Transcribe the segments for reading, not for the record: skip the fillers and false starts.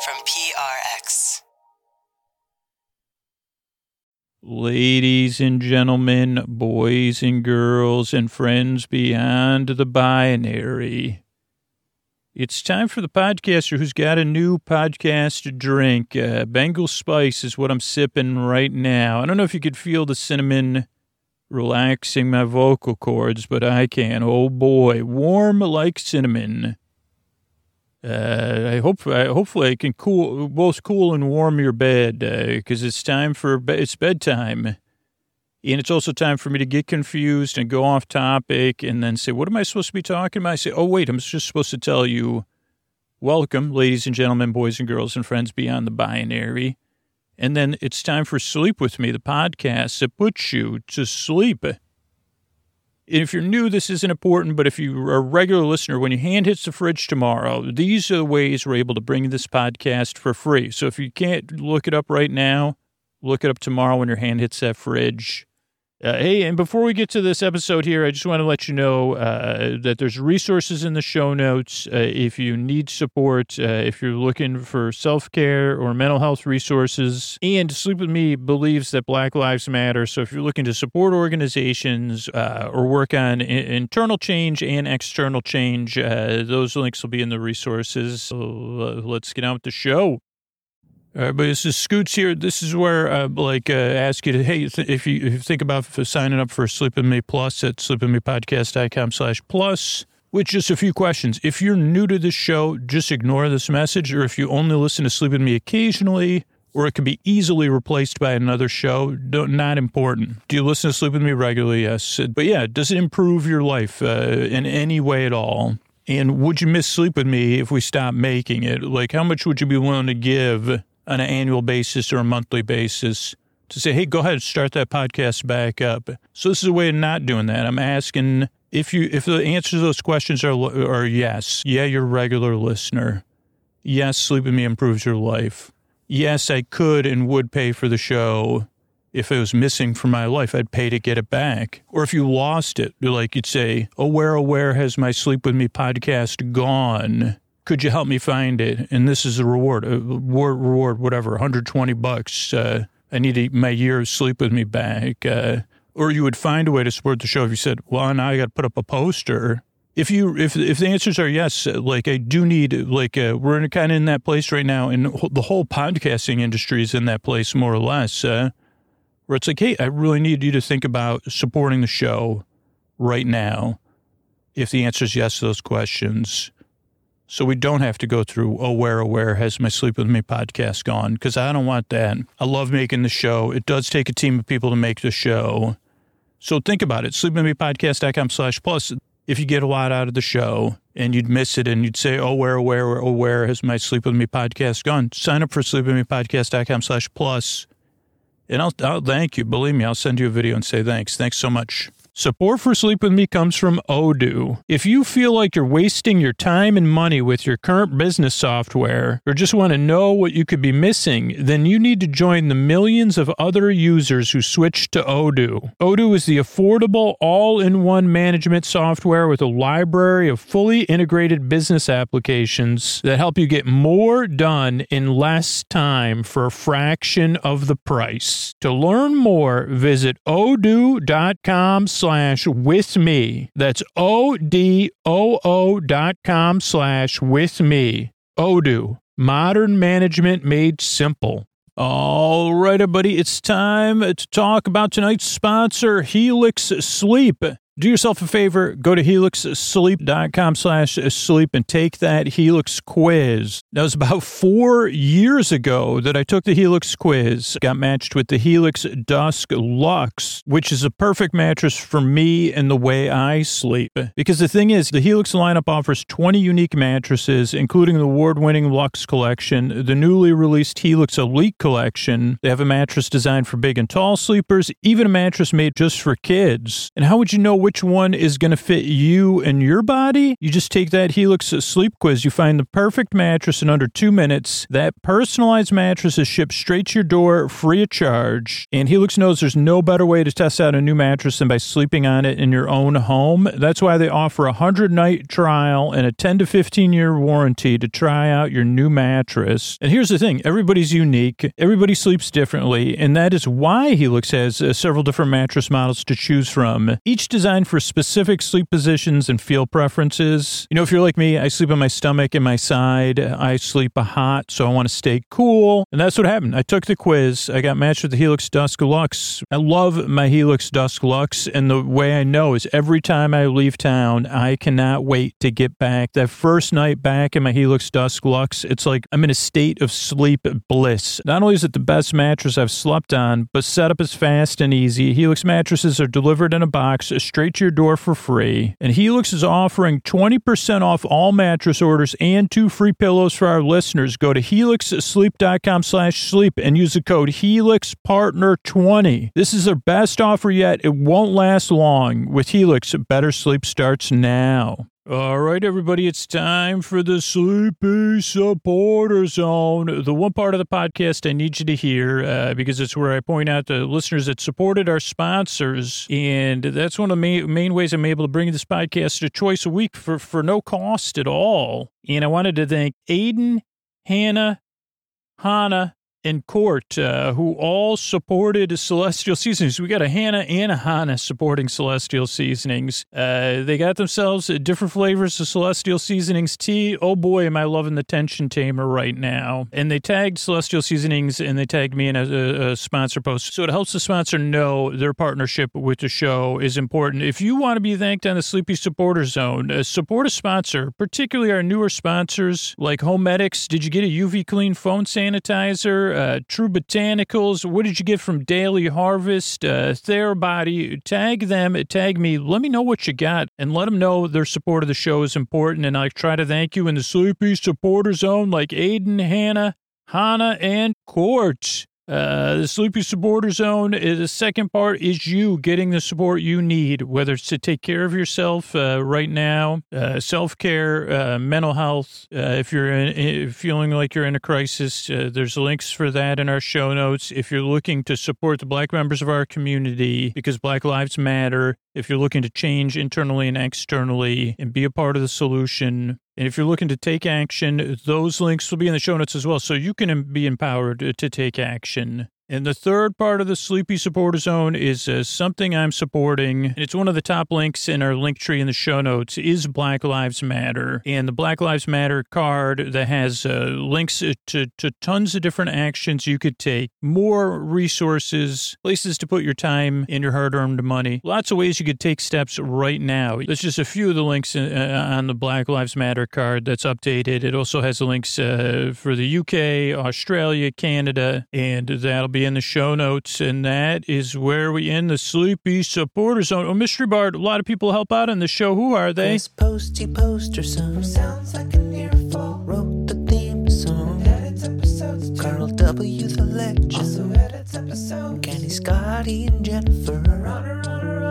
from PRX. Ladies and gentlemen, boys and girls, and friends beyond the binary, it's time for the podcaster who's got a new podcast drink. Bengal Spice is what I'm sipping right now. I don't know if you could feel the cinnamon relaxing my vocal cords, but I can. Oh boy, warm like cinnamon. Hopefully I can both cool and warm your bed, because it's time for it's bedtime, and it's also time for me to get confused and go off topic and then say, what am I supposed to be talking about? I say, oh wait, I'm just supposed to tell you, welcome, ladies and gentlemen, boys and girls, and friends beyond the binary. And then it's time for Sleep With Me, the podcast that puts you to sleep. If you're new, this isn't important, but if you're a regular listener, when your hand hits the fridge tomorrow, these are the ways we're able to bring this podcast for free. So if you can't look it up right now, look it up tomorrow when your hand hits that fridge. Hey, and before we get to this episode here, I just want to let you know that there's resources in the show notes if you need support, if you're looking for self-care or mental health resources. And Sleep With Me believes that Black Lives Matter. So if you're looking to support organizations or work on internal change and external change, those links will be in the resources. So let's get on with the show. All right, but this is Scoots here. This is where ask you to, hey, if you think about signing up for Sleep With Me Plus at sleepwithmepodcast.com/plus, with just a few questions. If you're new to this show, just ignore this message, or if you only listen to Sleep With Me occasionally, or it can be easily replaced by another show, not important. Do you listen to Sleep With Me regularly? Yes. But yeah, does it improve your life in any way at all? And would you miss Sleep With Me if we stopped making it? Like, how much would you be willing to give on an annual basis or a monthly basis to say, hey, go ahead and start that podcast back up? So this is a way of not doing that. I'm asking if the answers to those questions are yes. Yeah, you're a regular listener. Yes, Sleep With Me improves your life. Yes, I could and would pay for the show. If it was missing from my life, I'd pay to get it back. Or if you lost it, like you'd say, oh, where has my Sleep With Me podcast gone? Could you help me find it? And this is a reward, whatever, $120. I need my year of Sleep With Me back. Or you would find a way to support the show if you said, well, now I got to put up a poster. If the answers are yes, like I do need, we're kind of in that place right now, and the whole podcasting industry is in that place more or less, where it's like, hey, I really need you to think about supporting the show right now. If the answer is yes to those questions. So we don't have to go through, oh, where has my Sleep With Me podcast gone? Because I don't want that. I love making the show. It does take a team of people to make the show. So think about it. sleepwithmepodcast.com/plus. If you get a lot out of the show and you'd miss it and you'd say, oh, where has my Sleep With Me podcast gone? Sign up for sleepwithmepodcast.com/plus. And I'll thank you. Believe me, I'll send you a video and say thanks. Thanks so much. Support for Sleep With Me comes from Odoo. If you feel like you're wasting your time and money with your current business software, or just want to know what you could be missing, then you need to join the millions of other users who switched to Odoo. Odoo is the affordable, all-in-one management software with a library of fully integrated business applications that help you get more done in less time for a fraction of the price. To learn more, visit odoo.com/with me. That's ODOO.com/with me. Odoo. Modern management made simple. All right, everybody, it's time to talk about tonight's sponsor, Helix Sleep. Do yourself a favor, go to helixsleep.com/sleep and take that Helix quiz. That was about 4 years ago that I took the Helix quiz. Got matched with the Helix Dusk Luxe, which is a perfect mattress for me and the way I sleep. Because the thing is, the Helix lineup offers 20 unique mattresses, including the award-winning Luxe collection, the newly released Helix Elite collection. They have a mattress designed for big and tall sleepers, even a mattress made just for kids. And how would you know which which one is going to fit you and your body? You just take that Helix sleep quiz. You find the perfect mattress in under 2 minutes. That personalized mattress is shipped straight to your door, free of charge. And Helix knows there's no better way to test out a new mattress than by sleeping on it in your own home. That's why they offer a 100-night trial and a 10 to 15-year warranty to try out your new mattress. And here's the thing. Everybody's unique. Everybody sleeps differently. And that is why Helix has several different mattress models to choose from, each designed for specific sleep positions and feel preferences. You know, if you're like me, I sleep on my stomach and my side. I sleep hot, so I want to stay cool. And that's what happened. I took the quiz. I got matched with the Helix Dusk Luxe. I love my Helix Dusk Luxe, and the way I know is every time I leave town, I cannot wait to get back. That first night back in my Helix Dusk Luxe, it's like I'm in a state of sleep bliss. Not only is it the best mattress I've slept on, but setup is fast and easy. Helix mattresses are delivered in a box straight to your door for free. And Helix is offering 20% off all mattress orders and 2 free pillows for our listeners. Go to helixsleep.com/sleep and use the code HelixPartner20. This is their best offer yet. It won't last long. With Helix, better sleep starts now. All right, everybody, it's time for the Sleepy Supporter Zone. The one part of the podcast I need you to hear because it's where I point out the listeners that supported our sponsors. And that's one of the main ways I'm able to bring this podcast twice a week for no cost at all. And I wanted to thank Aiden, Hannah, and Court, who all supported Celestial Seasonings. We got a Hannah and a Hannah supporting Celestial Seasonings. They got themselves different flavors of Celestial Seasonings tea. Oh boy, am I loving the tension tamer right now. And they tagged Celestial Seasonings and they tagged me in a sponsor post. So it helps the sponsor know their partnership with the show is important. If you want to be thanked on the Sleepy Supporter Zone, support a sponsor, particularly our newer sponsors like Homedics. Did you get a UV Clean phone sanitizer? True Botanicals. What did you get from Daily Harvest? Therabody. Tag them, tag me. Let me know what you got and let them know their support of the show is important. And I try to thank you in the Sleepy Supporter Zone like Aiden, Hannah, and Court. The Sleepy Supporter Zone, the second part is you getting the support you need, whether it's to take care of yourself right now, self-care, mental health. If you're feeling like you're in a crisis, there's links for that in our show notes. If you're looking to support the Black members of our community because Black Lives Matter, if you're looking to change internally and externally and be a part of the solution, and if you're looking to take action, those links will be in the show notes as well, so you can be empowered to take action. And the third part of the Sleepy Supporter Zone is something I'm supporting. And it's one of the top links in our link tree in the show notes is Black Lives Matter. And the Black Lives Matter card that has links to tons of different actions you could take, more resources, places to put your time and your hard-earned money. Lots of ways you could take steps right now. There's just a few of the links on the Black Lives Matter card that's updated. It also has the links for the UK, Australia, Canada, and that'll be in the show notes, and that is where we end the Sleepy Supporter Zone. Oh, Mystery Bard, a lot of people help out on the show. Who are they? This posty poster son sounds like an earful. Wrote the theme song. Edits episodes too. Carl W. the Legend. Also edits episodes. Kenny, Scotty, and Jennifer. Runner.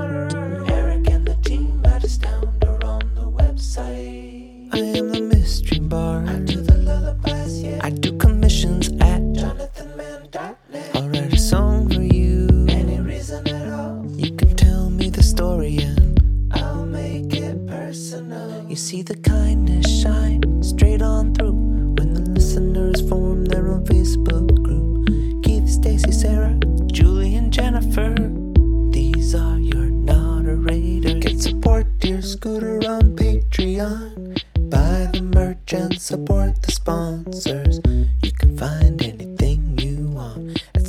Eric and the team at Astound are on the website. I am the Mystery Bard. I do the lullabies, yeah. I do commissions at JonathanMann.net. I'll write a song for you. Any reason at all. You can tell me the story and I'll make it personal. You see the kindness shine straight on through when the listeners form their own Facebook group. Keith, Stacy, Sarah, Julie, and Jennifer. These are your moderators. Get support dear Scooter on Patreon. Buy the merch and support the sponsors. You can find anything you want at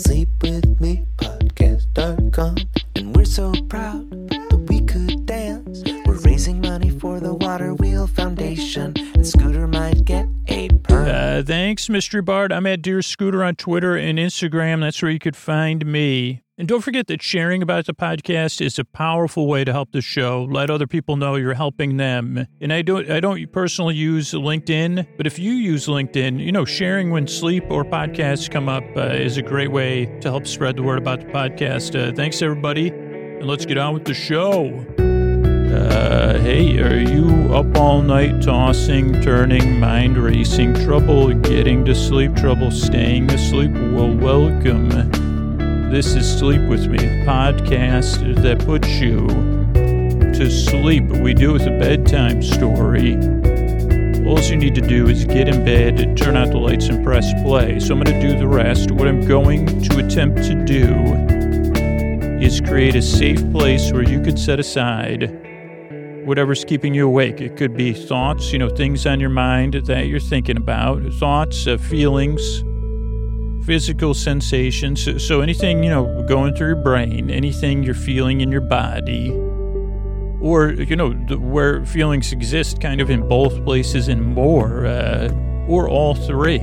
sleepwithmepodcast.com. And we're so proud that we could dance. We're raising money for the Water Wheel Foundation, and Scooter might get a perm. Thanks, Mystery Bard. I'm at Dear Scooter on Twitter and Instagram. That's where you could find me. And don't forget that sharing about the podcast is a powerful way to help the show. Let other people know you're helping them. And I don't personally use LinkedIn, but if you use LinkedIn, sharing when sleep or podcasts come up is a great way to help spread the word about the podcast. Thanks, everybody, and let's get on with the show. Hey, are you up all night tossing, turning, mind racing, trouble getting to sleep, trouble staying asleep? Well, welcome. This is Sleep With Me, a podcast that puts you to sleep. We do it with a bedtime story. All you need to do is get in bed, turn out the lights, and press play. So I'm going to do the rest. What I'm going to attempt to do is create a safe place where you could set aside whatever's keeping you awake. It could be thoughts, things on your mind that you're thinking about, thoughts, feelings, physical sensations. So anything, going through your brain, anything you're feeling in your body, or, where feelings exist kind of in both places and more, or all three.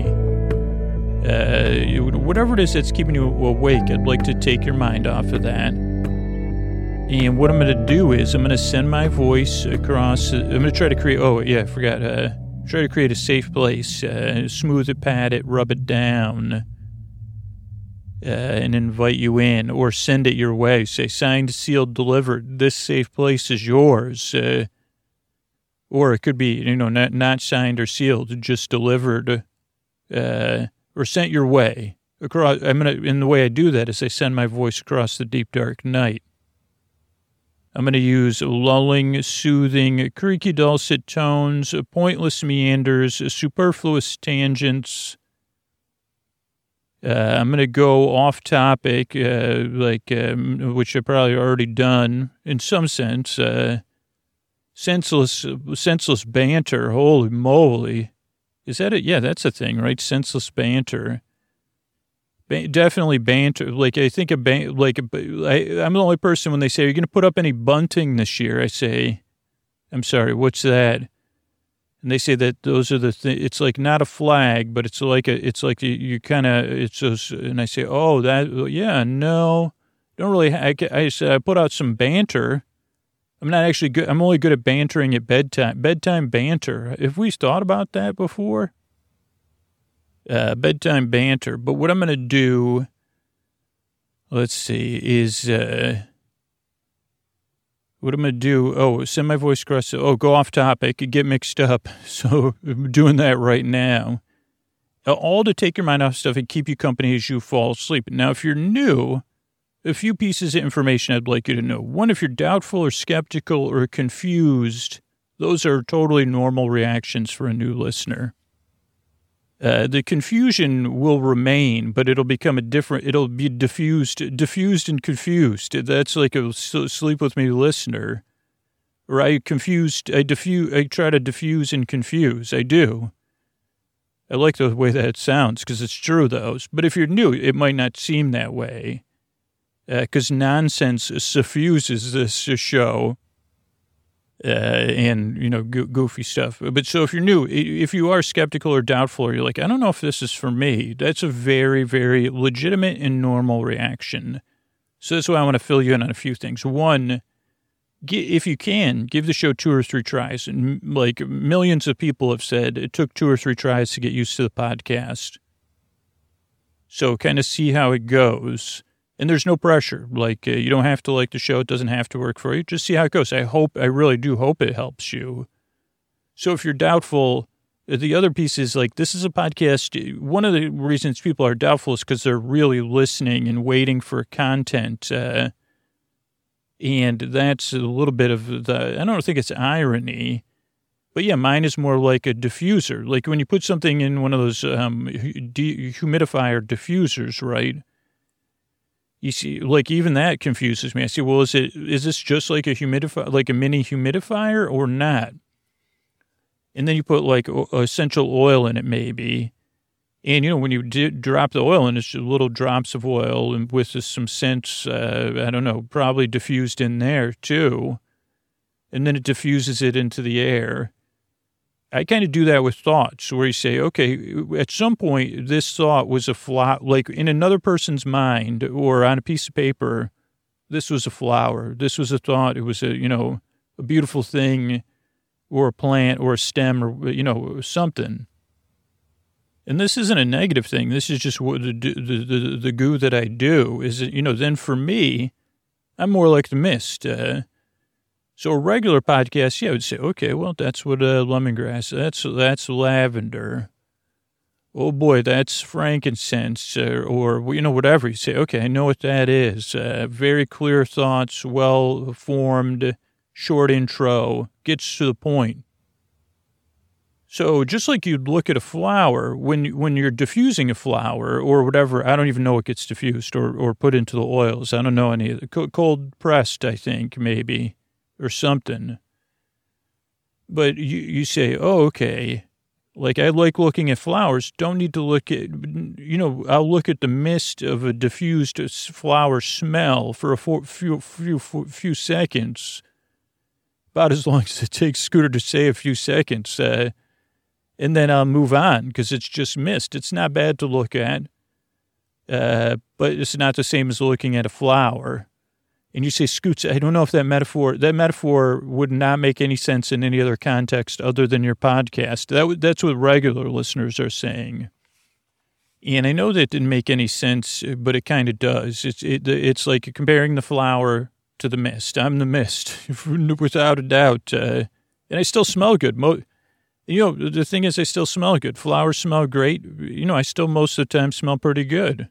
Whatever it is that's keeping you awake, I'd like to take your mind off of that. And what I'm going to do is I'm going to send my voice across. I'm going to try to create, try to create a safe place, smooth it, pat it, rub it down, and invite you in, or send it your way. Say, signed, sealed, delivered. This safe place is yours. Or it could be, not signed or sealed, just delivered, or sent your way. And the way I do that is I send my voice across the deep, dark night. I'm going to use lulling, soothing, creaky, dulcet tones, pointless meanders, superfluous tangents. I'm going to go off topic, which I've probably already done in some sense. Senseless banter. Holy moly. Is that it? Yeah, that's a thing, right? Senseless banter. Definitely banter. I think I'm the only person when they say, are you going to put up any bunting this year? I say, I'm sorry, what's that? And they say that those are the things. It's like not a flag, but it's like you kind of, it's those, and I say, oh, that, yeah, no, don't really, I said, I put out some banter. I'm not actually good. I'm only good at bantering at bedtime banter. Have we thought about that before? Bedtime banter. But what I'm going to do, let's see, is, what I'm going to do, send my voice across, go off topic, get mixed up. So I'm doing that right now. All to take your mind off stuff and keep you company as you fall asleep. Now, if you're new, a few pieces of information I'd like you to know. One, if you're doubtful or skeptical or confused, those are totally normal reactions for a new listener. The confusion will remain, but it'll become it'll be diffused and confused. That's like a Sleep With Me listener. Or I try to diffuse and confuse. I do. I like the way that sounds because it's true, though. But if you're new, it might not seem that way. Because nonsense suffuses this show. And, goofy stuff. But so if you're new, if you are skeptical or doubtful, or you're like, I don't know if this is for me, that's a very, very legitimate and normal reaction. So that's why I want to fill you in on a few things. One, if you can, give the show 2 or 3 tries. And millions of people have said it took 2 or 3 tries to get used to the podcast. So kind of see how it goes. And there's no pressure. You don't have to like the show. It doesn't have to work for you. Just see how it goes. I really do hope it helps you. So if you're doubtful, the other piece is this is a podcast. One of the reasons people are doubtful is because they're really listening and waiting for content. And that's a little bit of I don't think it's irony. But yeah, mine is more like a diffuser. Like when you put something in one of those humidifier diffusers, right? You see, even that confuses me. I say, well, is this just like a humidifier, like a mini humidifier or not? And then you put essential oil in it maybe. And, when you drop the oil in, it's just little drops of oil and with some scents, I don't know, probably diffused in there too. And then it diffuses it into the air. I kind of do that with thoughts where you say, okay, at some point, this thought was a flower, in another person's mind or on a piece of paper, this was a flower. This was a thought. It was a beautiful thing or a plant or a stem or, something. And this isn't a negative thing. This is just what the goo that I do is, then for me, I'm more like the mist. So a regular podcast, yeah, I would say, okay, well, that's what lemongrass, that's lavender. Oh boy, that's frankincense, or whatever. You say, okay, I know what that is. Very clear thoughts, well-formed, short intro, gets to the point. So just like you'd look at a flower, when you're diffusing a flower or whatever, I don't even know what gets diffused or put into the oils. I don't know any of the cold pressed, I think, maybe, or something. But you say, oh, okay. Like, I like looking at flowers. Don't need to look at, I'll look at the mist of a diffused flower smell for a few seconds. About as long as it takes Scooter to say a few seconds. And then I'll move on because it's just mist. It's not bad to look at. But it's not the same as looking at a flower. And you say, Scoots, I don't know if that metaphor would not make any sense in any other context other than your podcast. That's what regular listeners are saying. And I know that didn't make any sense, but it kind of does. It's like comparing the flower to the mist. I'm the mist, without a doubt. And I still smell good. The thing is, I still smell good. Flowers smell great. I still most of the time smell pretty good.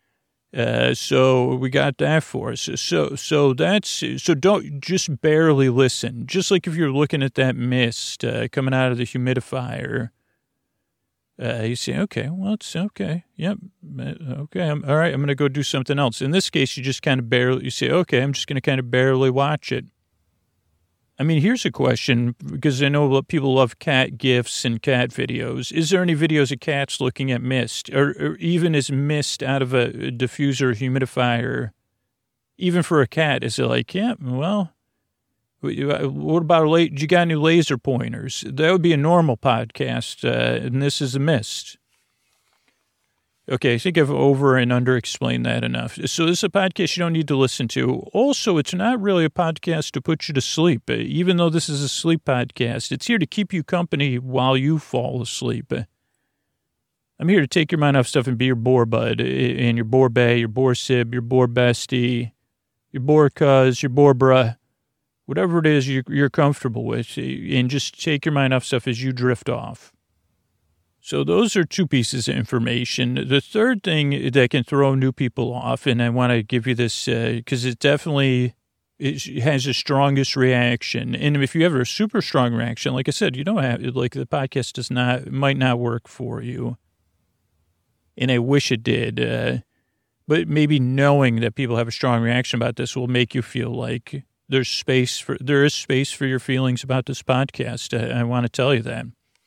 So we got that for us. So don't just barely listen. Just like if you're looking at that mist coming out of the humidifier, you say, okay, well, it's okay. Yep. Okay. All right. I'm going to go do something else. In this case, you just kind of you say, okay, I'm just going to kind of barely watch it. I mean, here's a question, because I know people love cat gifs and cat videos. Is there any videos of cats looking at mist, or even is mist out of a diffuser, humidifier, even for a cat? Is it like, yeah, well, what about, you got any laser pointers? That would be a normal podcast, and this is a mist. Okay, I think I've over and under explained that enough. So this is a podcast you don't need to listen to. Also, it's not really a podcast to put you to sleep. Even though this is a sleep podcast, it's here to keep you company while you fall asleep. I'm here to take your mind off stuff and be your bore bud, and your bore bae, your bore sib, your bore bestie, your bore cuz, your bore bruh, whatever it is you're comfortable with, and just take your mind off stuff as you drift off. So those are two pieces of information. The third thing that can throw new people off, and I want to give you this because it definitely has the strongest reaction. And if you have a super strong reaction, like I said, you don't have, like, the podcast might not work for you. And I wish it did. But maybe knowing that people have a strong reaction about this will make you feel like there is space for your feelings about this podcast. I want to tell you that.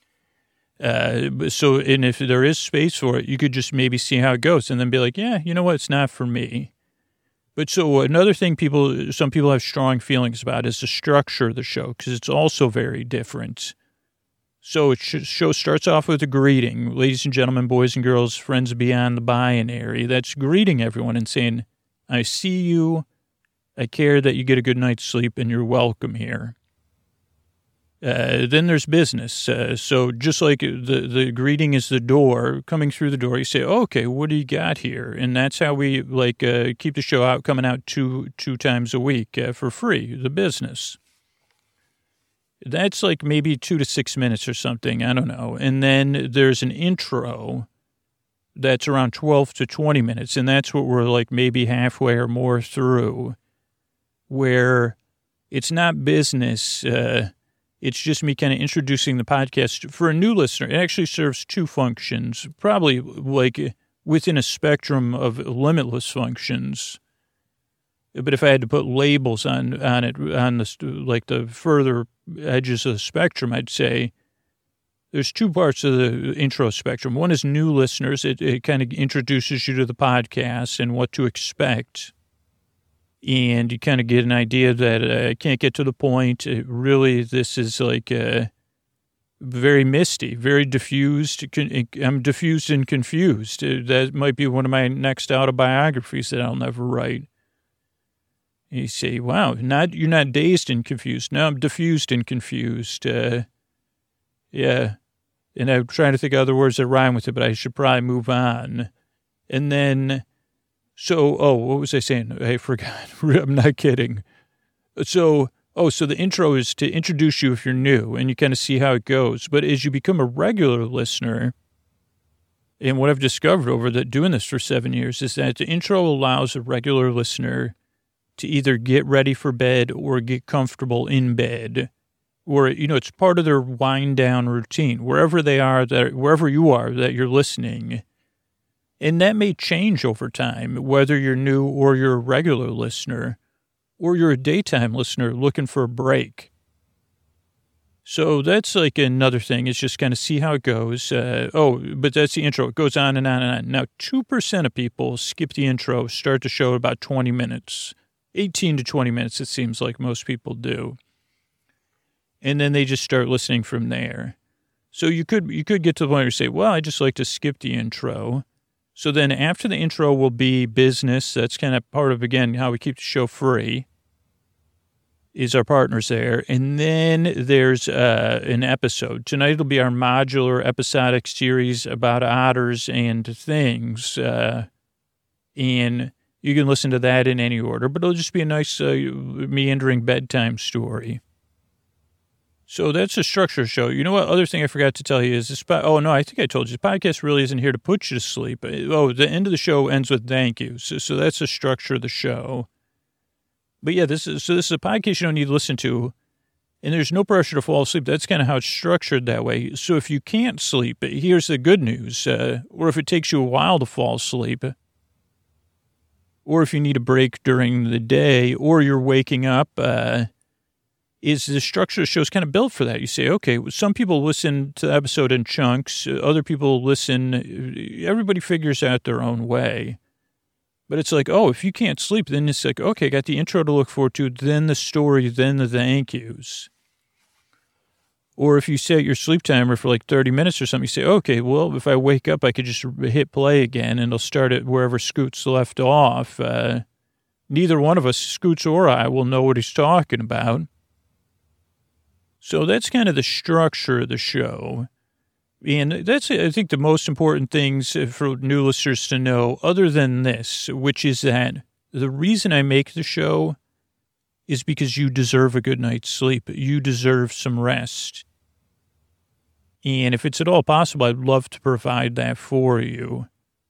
And if there is space for it, you could just maybe see how it goes and then be like, yeah, you know what? It's not for me. But so another thing some people have strong feelings about is the structure of the show, because it's also very different. So show starts off with a greeting. Ladies and gentlemen, boys and girls, friends beyond the binary. That's greeting everyone and saying, I see you. I care that you get a good night's sleep and you're welcome here. Then there's business. So just like the greeting is the door, coming through the door, you say, okay, what do you got here? And that's how we keep the show coming out two times a week for free, the business. That's like maybe 2 to 6 minutes or something. I don't know. And then there's an intro that's around 12 to 20 minutes. And that's what we're like maybe halfway or more through, where it's not business. It's just me kind of introducing the podcast. For a new listener, it actually serves two functions, probably like within a spectrum of limitless functions. But if I had to put labels on it, on the further edges of the spectrum, I'd say there's two parts of the intro spectrum. One is new listeners. It kind of introduces you to the podcast and what to expect. And you kind of get an idea that I can't get to the point. Really, this is like very misty, very diffused. I'm diffused and confused. That might be one of my next autobiographies that I'll never write. And you say, wow, you're not dazed and confused. No, I'm diffused and confused. Yeah. And I'm trying to think of other words that rhyme with it, but I should probably move on. And then... So, what was I saying? I forgot. I'm not kidding. So Oh, so the intro is to introduce you if you're new and you kind of see how it goes. But as you become a regular listener, and what I've discovered over doing this for 7 years is that the intro allows a regular listener to either get ready for bed or get comfortable in bed. Or, it's part of their wind down routine, wherever they are, wherever you are that you're listening. And that may change over time, whether you're new or you're a regular listener, or you're a daytime listener looking for a break. So that's like another thing, is just kind of see how it goes. But that's the intro. It goes on and on and on. Now, 2% of people skip the intro, start the show at about 20 minutes, 18 to 20 minutes, it seems like most people do. And then they just start listening from there. So you could get to the point where you say, well, I just like to skip the intro. So then after the intro will be business. That's kind of part of, again, how we keep the show free, is our partners there. And then there's an episode. Tonight will be our modular episodic series about otters and things. And you can listen to that in any order, but it'll just be a nice meandering bedtime story. So that's the structure of the show. You know what? Other thing I forgot to tell you is this. I think I told you. The podcast really isn't here to put you to sleep. The end of the show ends with thank you. So that's the structure of the show. But yeah, this is a podcast you don't need to listen to, and there's no pressure to fall asleep. That's kind of how it's structured that way. So if you can't sleep, here's the good news. Or if it takes you a while to fall asleep, or if you need a break during the day, or you're waking up, is the structure of the show is kind of built for that. You say, okay, some people listen to the episode in chunks. Other people listen. Everybody figures out their own way. But it's like, if you can't sleep, then it's like, okay, I got the intro to look forward to, then the story, then the thank yous. Or if you set your sleep timer for like 30 minutes or something, you say, okay, well, if I wake up, I could just hit play again, and it'll start at wherever Scoots left off. Neither one of us, Scoots or I, will know what he's talking about. So that's kind of the structure of the show. And that's, I think, the most important things for new listeners to know, other than this, which is that the reason I make the show is because you deserve a good night's sleep. You deserve some rest. And if it's at all possible, I'd love to provide that for you.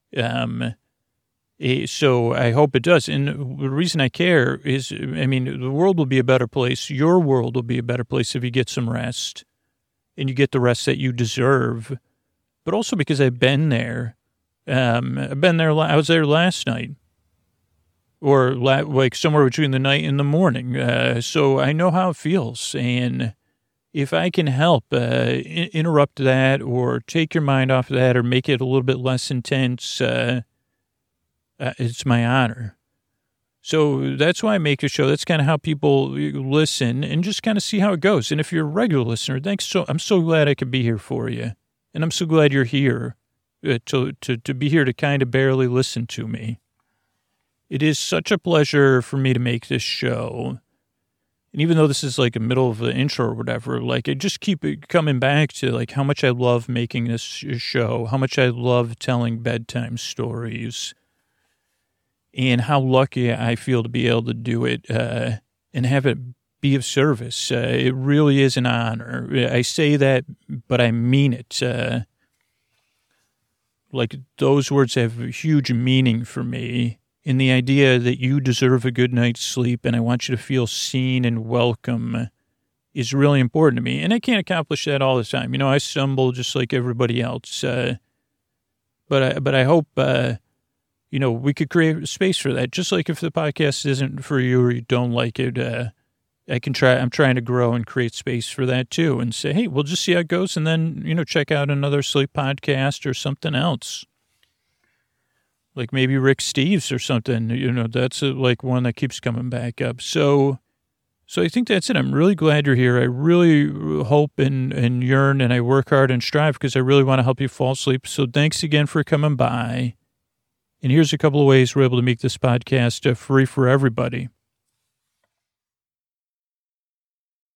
So I hope it does. And the reason I care is, the world will be a better place. Your world will be a better place if you get some rest and you get the rest that you deserve. But also because I've been there. I've been there. I was there last night, or like somewhere between the night and the morning. So I know how it feels. And if I can help interrupt that or take your mind off of that or make it a little bit less intense, it's my honor. So that's why I make a show. That's kind of how people listen and just kind of see how it goes. And if you're a regular listener, I'm so glad I could be here for you. And I'm so glad you're here to be here to kind of barely listen to me. It is such a pleasure for me to make this show. And even though this is like a middle of the intro or whatever, like I just keep coming back to like how much I love making this show, how much I love telling bedtime stories, and how lucky I feel to be able to do it and have it be of service. It really is an honor. I say that, but I mean it. Like those words have huge meaning for me. And the idea that you deserve a good night's sleep and I want you to feel seen and welcome is really important to me. And I can't accomplish that all the time. I stumble just like everybody else. But I hope, we could create a space for that. Just like if the podcast isn't for you or you don't like it, I'm trying to grow and create space for that too and say, hey, we'll just see how it goes. And then, check out another sleep podcast or something else. Like maybe Rick Steves or something, that's like one that keeps coming back up. So I think that's it. I'm really glad you're here. I really hope and yearn and I work hard and strive because I really want to help you fall asleep. So thanks again for coming by. And here's a couple of ways we're able to make this podcast free for everybody.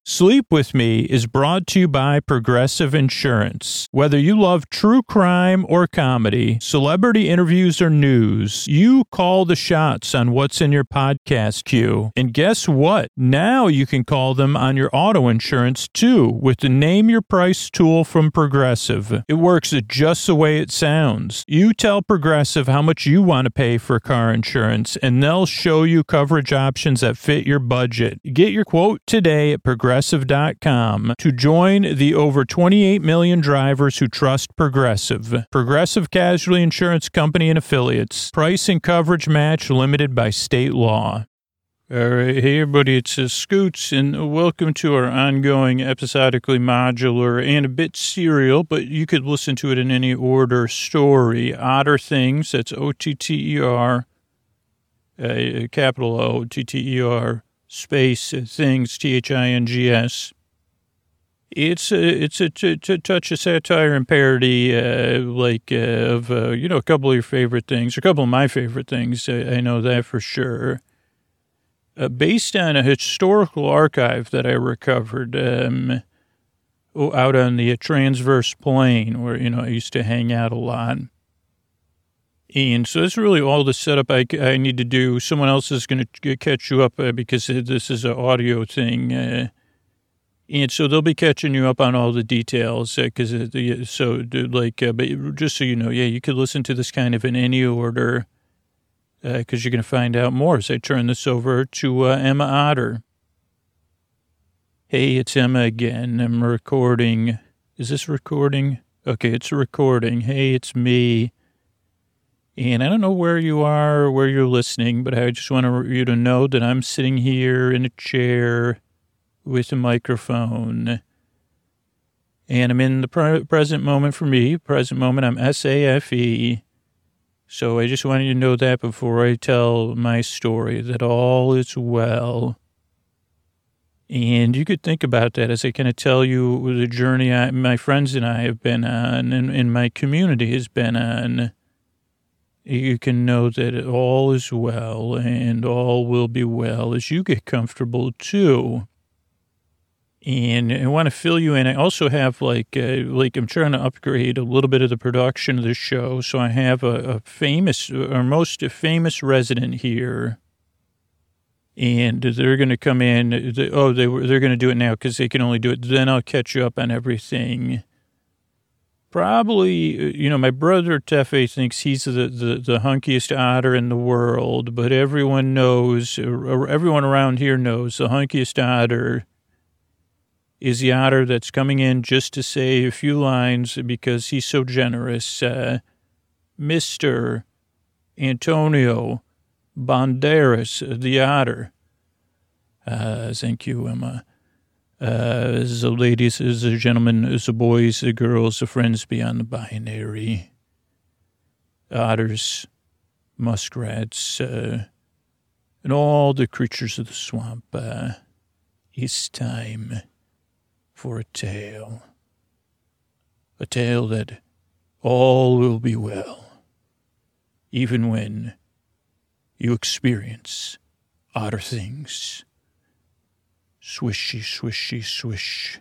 Sleep With Me is brought to you by Progressive Insurance. Whether you love true crime or comedy, celebrity interviews or news, you call the shots on what's in your podcast queue. And guess what? Now you can call them on your auto insurance too with the Name Your Price tool from Progressive. It works just the way it sounds. You tell Progressive how much you want to pay for car insurance, and they'll show you coverage options that fit your budget. Get your quote today at Progressive.com to join the over 28 million drivers who trust Progressive. Progressive Casualty Insurance Company and Affiliates. Price and coverage match limited by state law. All right, hey everybody, it's Scoots, and welcome to our ongoing episodically modular and a bit serial, but you could listen to it in any order, story, Otter Things, that's O-T-T-E-R, capital O-T-T-E-R, space things, Things. It's a touch of satire and parody, of a couple of your favorite things, or a couple of my favorite things. I know that for sure. Based on a historical archive that I recovered out on the Transverse Plain, where I used to hang out a lot. And so that's really all the setup I need to do. Someone else is going to catch you up because this is an audio thing. And so they'll be catching you up on all the details. But just so you know, you could listen to this kind of in any order because you're going to find out more as I turn this over to Emma Otter. Hey, it's Emma again. I'm recording. Is this recording? Okay, it's recording. Hey, it's me. And I don't know where you are or where you're listening, but I just want you to know that I'm sitting here in a chair with a microphone. And I'm in the present moment for me. Present moment, I'm SAFE. So I just wanted you to know that before I tell my story, that all is well. And you could think about that as I kind of tell you the journey my friends and I have been on and my community has been on. You can know that all is well and all will be well as you get comfortable too. And I want to fill you in. I also have I'm trying to upgrade a little bit of the production of the show. So I have a famous, our most famous resident here. And they're going to come in. They're going to do it now because they can only do it. Then I'll catch you up on everything. Probably, my brother Tefe thinks he's the hunkiest otter in the world, but everyone knows, everyone around here knows the hunkiest otter is the otter that's coming in just to say a few lines because he's so generous. Mr. Antonio Banderas, the otter. Thank you, Emma. The ladies, the gentlemen, the boys, the girls, the friends beyond the binary, otters, muskrats, and all the creatures of the swamp, it's time for a tale that all will be well, even when you experience otter things. Swishy, swishy, swish.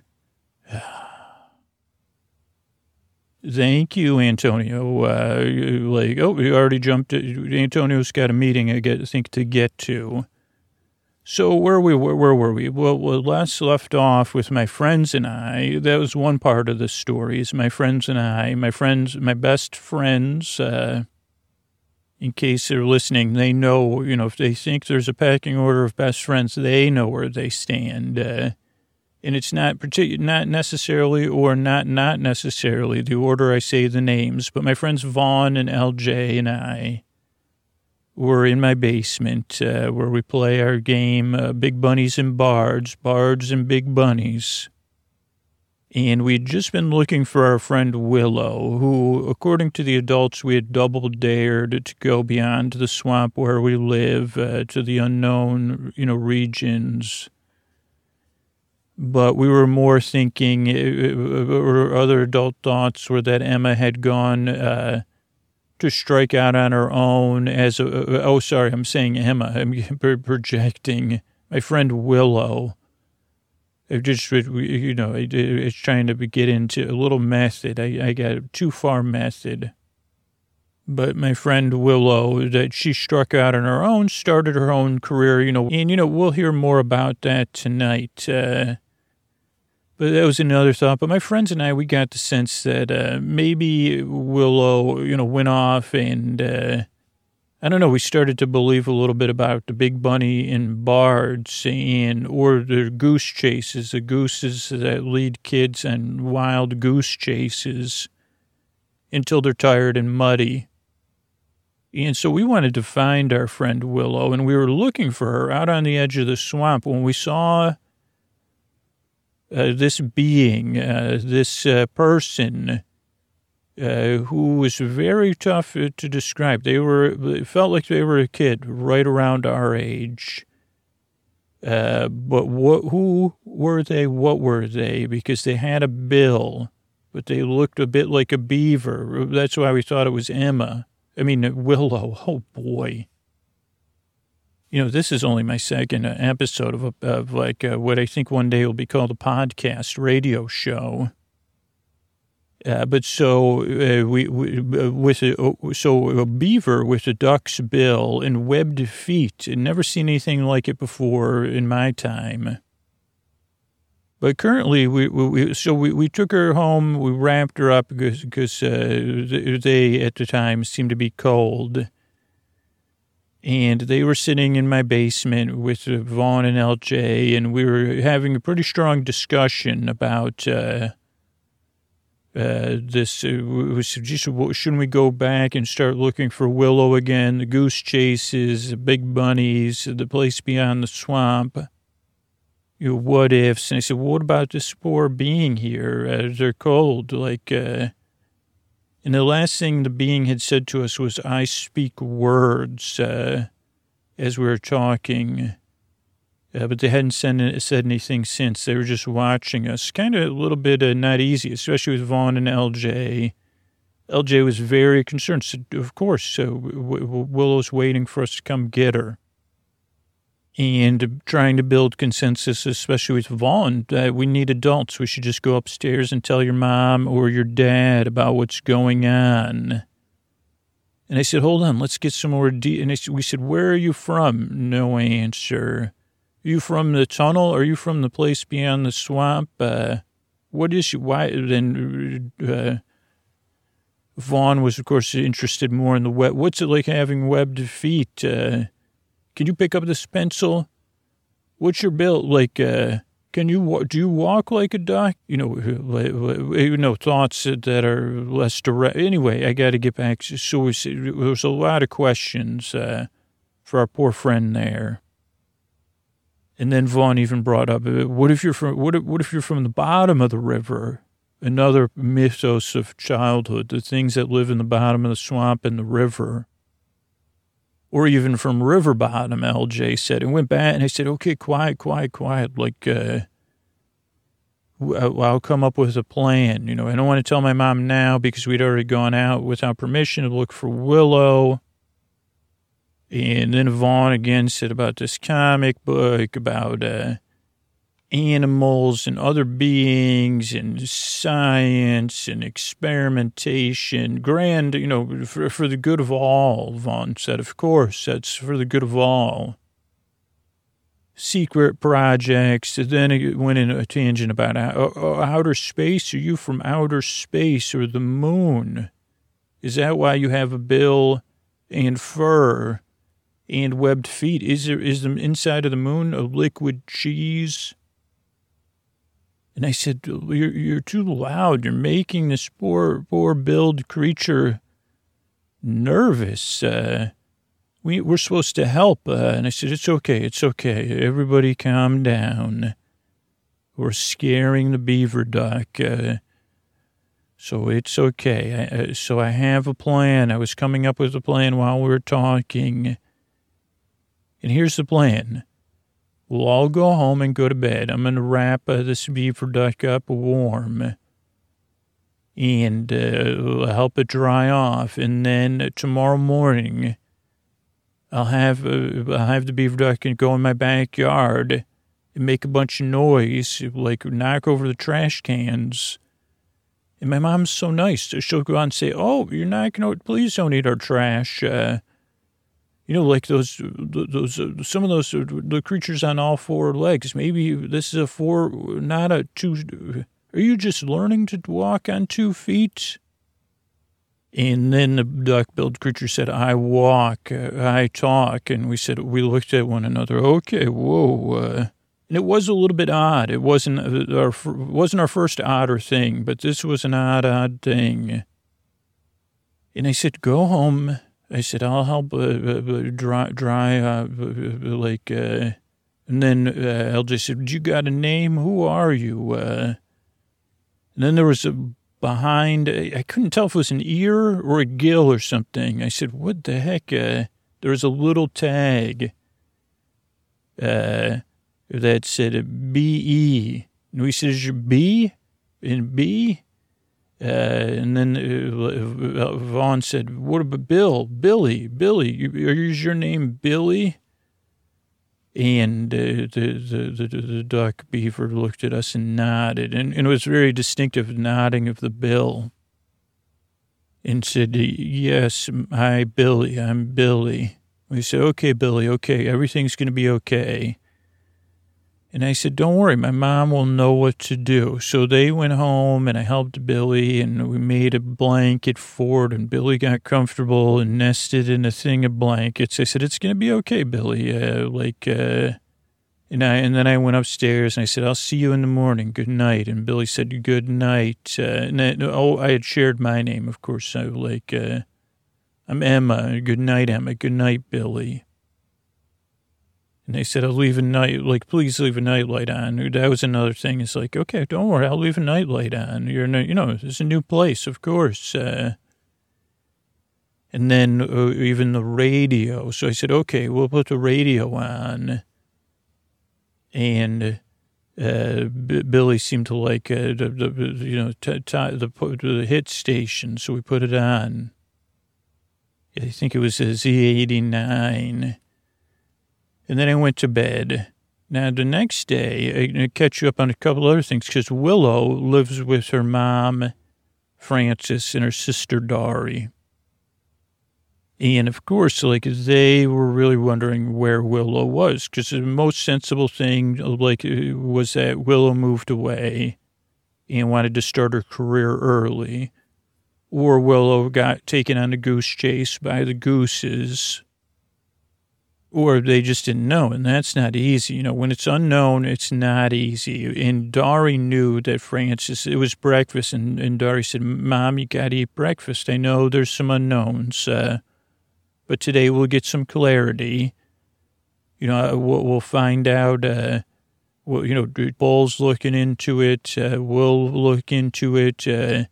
Thank you, Antonio. We already jumped. Antonio's got a meeting I think to get to. So where were we? Well, last left off with my friends and I. That was one part of the story. Is my friends and I, my best friends. In case they're listening, they know, if they think there's a pecking order of best friends, they know where they stand. And it's not necessarily or not necessarily the order I say the names, but my friends Vaughn and LJ and I were in my basement where we play our game, Big Bunnies and Bards and Big Bunnies. And we'd just been looking for our friend Willow, who, according to the adults, we had double dared to go beyond the swamp where we live to the unknown, regions. But we were more thinking, or other adult thoughts were that Emma had gone to strike out on her own I'm saying Emma. I'm projecting my friend Willow. It's trying to get into a little method. I got too far method. But my friend Willow, that she struck out on her own, started her own career, we'll hear more about that tonight. But that was another thought. But my friends and I, we got the sense that maybe Willow, went off and, I don't know, we started to believe a little bit about the Big Bunny and Bards or the goose chases, the gooses that lead kids on wild goose chases until they're tired and muddy. And so we wanted to find our friend Willow, and we were looking for her out on the edge of the swamp when we saw this being, this person who was very tough to describe. It felt like they were a kid right around our age. But who were they? What were they? Because they had a bill, but they looked a bit like a beaver. That's why we thought it was Willow. Oh, boy. This is only my second episode of what I think one day will be called a podcast radio show. But so a beaver with a duck's bill and webbed feet. I'd never seen anything like it before in my time. But currently, we took her home. We wrapped her up because they at the time seemed to be cold, and they were sitting in my basement with Vaughn and LJ, and we were having a pretty strong discussion about this. Shouldn't we go back and start looking for Willow again? The goose chases, the big bunnies, the place beyond the swamp. What ifs? And I said, well, what about the spore being here? They're cold. And the last thing the being had said to us was, I speak words, as we were talking. But they hadn't said anything since. They were just watching us. Kind of a little bit not easy, especially with Vaughn and LJ. LJ was very concerned. Said, of course, Willow's waiting for us to come get her. And trying to build consensus, especially with Vaughn, that we need adults. We should just go upstairs and tell your mom or your dad about what's going on. And I said, hold on, let's get some more we said, where are you from? No answer. Are you from the tunnel? Are you from the place beyond the swamp? What is you? Why? Then Vaughn was, of course, interested more in the web. What's it like having webbed feet? Can you pick up this pencil? What's your build? do you walk like a duck? Thoughts that are less direct. Anyway, I got to get back. So there was a lot of questions for our poor friend there. And then Vaughn even brought up, what if you're from the bottom of the river? Another mythos of childhood, the things that live in the bottom of the swamp and the river. Or even from river bottom, LJ said. And went back, and I said, okay, quiet. I'll come up with a plan. I don't want to tell my mom now because we'd already gone out without permission to look for Willow. And then Vaughn again said about this comic book, about animals and other beings and science and experimentation. Grand, for the good of all, Vaughn said. Of course, that's for the good of all. Secret projects. Then it went in a tangent about outer space. Are you from outer space or the moon? Is that why you have a bill and fur and webbed feet? Is the inside of the moon a liquid cheese? And I said, you're too loud. You're making this poor billed creature nervous. We're supposed to help. And I said, it's okay. Everybody calm down. We're scaring the beaver duck. So it's okay. So I have a plan. I was coming up with a plan while we were talking. And here's the plan. We'll all go home and go to bed. I'm going to wrap this beaver duck up warm and help it dry off. And then tomorrow morning, I'll have the beaver duck go in my backyard and make a bunch of noise, like knock over the trash cans. And my mom's so nice. So she'll go on and say, oh, you're knocking over, please don't eat our trash. Like those some of those, the creatures on all four legs. Maybe this is a four, not a two. Are you just learning to walk on 2 feet? And then the duck-billed creature said, I walk, I talk. And we looked at one another. Okay, whoa. And it was a little bit odd. It wasn't our first odder thing, but this was an odd thing. And I said, go home. I said, I'll help dry, and then LJ said, you got a name? Who are you? And then there was behind, I couldn't tell if it was an ear or a gill or something. I said, what the heck? There was a little tag that said B-E. And we said, is your B? And B? And then Vaughn said, what about Billy, is your name Billy? And the duck beaver looked at us and nodded, and it was very distinctive nodding of the bill, and said, yes, hi, Billy, I'm Billy. We said, okay, Billy, okay, everything's going to be okay. And I said, don't worry, my mom will know what to do. So they went home, and I helped Billy, and we made a blanket fort, and Billy got comfortable and nested in a thing of blankets. I said, it's going to be okay, Billy. And then I went upstairs, and I said, I'll see you in the morning. Good night. And Billy said, good night. I had shared my name, of course. I'm Emma. Good night, Emma. Good night, Billy. And they said, I'll leave a night, please leave a nightlight on. That was another thing. It's like, okay, don't worry, I'll leave a nightlight on. It's a new place, of course. And then even the radio. So I said, okay, we'll put the radio on. And Billy seemed to like the hit station, so we put it on. I think it was a Z89. And then I went to bed. Now, the next day, I catch you up on a couple other things, because Willow lives with her mom, Frances, and her sister, Dari. And, of course, they were really wondering where Willow was, because the most sensible thing, was that Willow moved away and wanted to start her career early, or Willow got taken on a goose chase by the gooses, or they just didn't know, and that's not easy. When it's unknown, it's not easy. And Dari knew that Frances, it was breakfast, and Dari said, Mom, you got to eat breakfast. I know there's some unknowns, but today we'll get some clarity. We'll find out, Bull's looking into it, we'll look into it,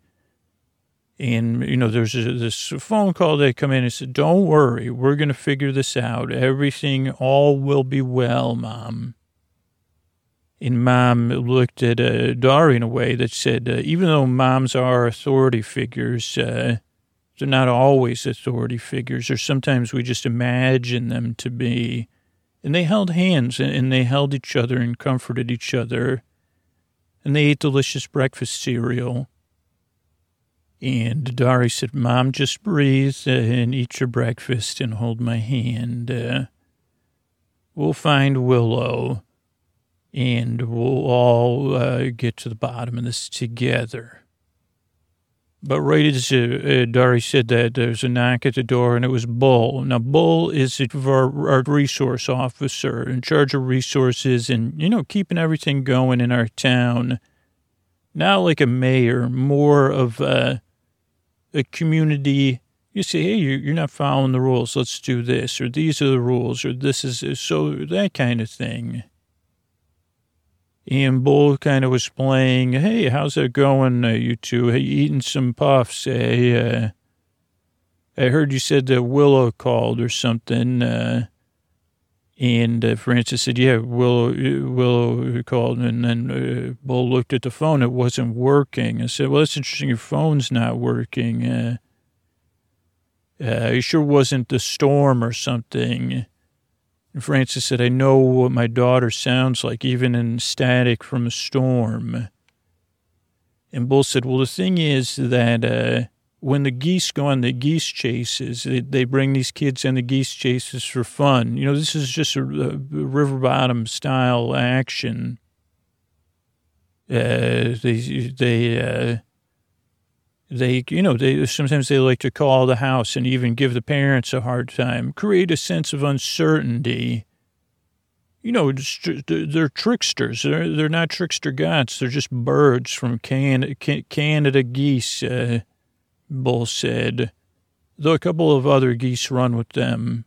and, there's this phone call that come in and said, don't worry, we're going to figure this out. Everything, all will be well, Mom. And Mom looked at Dari in a way that said, even though moms are authority figures, they're not always authority figures, or sometimes we just imagine them to be. And they held hands, and they held each other and comforted each other. And they ate delicious breakfast cereal. And Dari said, Mom, just breathe and eat your breakfast and hold my hand. We'll find Willow, and we'll all get to the bottom of this together. But right as Dari said that, there's a knock at the door, and it was Bull. Now, Bull is our resource officer in charge of resources and, keeping everything going in our town. Not like a mayor, more of a community. You say, hey, you're not following the rules. Let's do this, or these are the rules, or this is so, that kind of thing. And Bull kind of was playing, hey, how's it going, you two? Hey, you eating some puffs? Hey, I heard you said that Willow called or something. And Frances said, yeah, Willow called. And then Bull looked at the phone. It wasn't working. I said, well, that's interesting. Your phone's not working. It sure wasn't the storm or something. And Francis said, I know what my daughter sounds like, even in static from a storm. And Bull said, well, the thing is that when the geese go on the geese chases, they bring these kids on the geese chases for fun. You know, this is just a river bottom style action. Sometimes they like to call the house and even give the parents a hard time, create a sense of uncertainty. You know, they're tricksters. They're not trickster gods. They're just birds from Canada geese, Bull said. Though a couple of other geese run with them.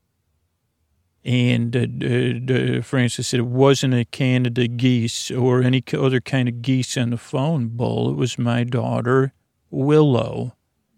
And Francis said it wasn't a Canada geese or any other kind of geese on the phone, Bull. It was my daughter, Willow.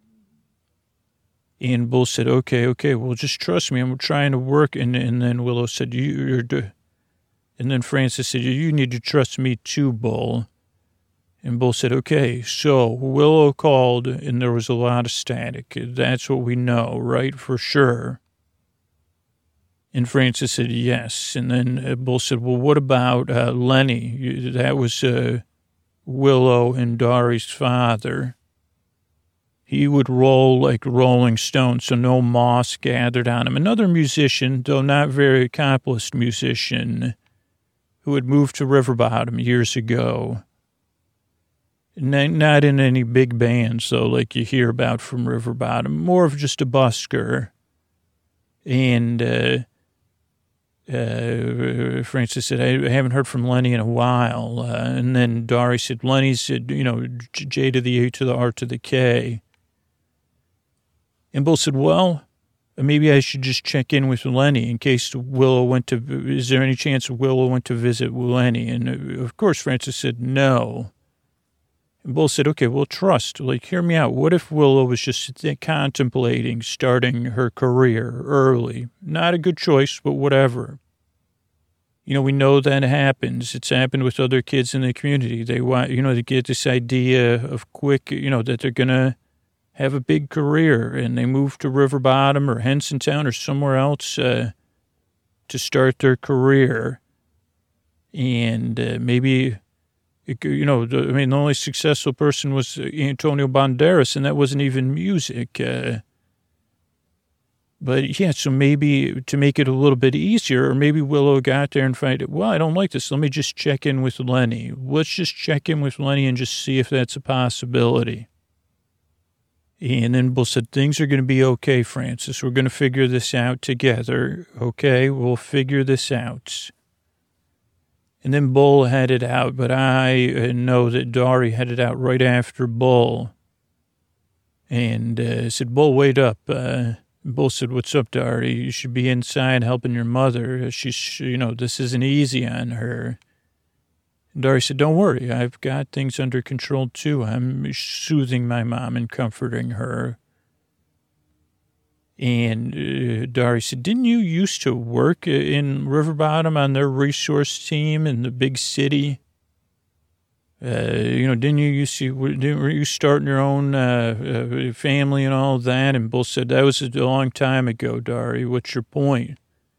And Bull said, okay, well, just trust me. I'm trying to work. And then Willow said, and then Francis said, you need to trust me too, Bull. And Bull said, okay, so Willow called and there was a lot of static. That's what we know, right? For sure. And Francis said, yes. And then Bull said, well, what about Lenny? That was Willow and Dari's father. He would roll like Rolling Stone, so no moss gathered on him. Another musician, though not very accomplished musician, who had moved to River Bottom years ago. Not in any big bands, though, like you hear about from River Bottom. More of just a busker. And Francis said, I haven't heard from Lenny in a while. And then Dari said, Lenny said, J to the A to the R to the K. And Bull said, well, maybe I should just check in with Lenny in case Willow is there any chance Willow went to visit Lenny? And of course, Francis said, no. And Bull said, okay, well, trust, hear me out. What if Willow was just contemplating starting her career early? Not a good choice, but whatever. We know that happens. It's happened with other kids in the community. They want, to get this idea of quick, that they're going to have a big career and they move to River Bottom or Hensontown or somewhere else to start their career. And maybe... the only successful person was Antonio Banderas, and that wasn't even music. But, yeah, so maybe to make it a little bit easier, or maybe Willow got there and found, well, I don't like this. Let me just check in with Lenny. Let's just check in with Lenny and just see if that's a possibility. And then Bull said, things are going to be okay, Francis. We're going to figure this out together. Okay, we'll figure this out. And then Bull headed out, but I know that Dari headed out right after Bull. And said, Bull, wait up. Bull said, what's up, Dari? You should be inside helping your mother. She's, this isn't easy on her. And Dari said, don't worry. I've got things under control, too. I'm soothing my mom and comforting her. And Dari said, didn't you used to work in River Bottom on their resource team in the big city? Didn't you starting your own family and all that? And Bull said, that was a long time ago, Dari. What's your point?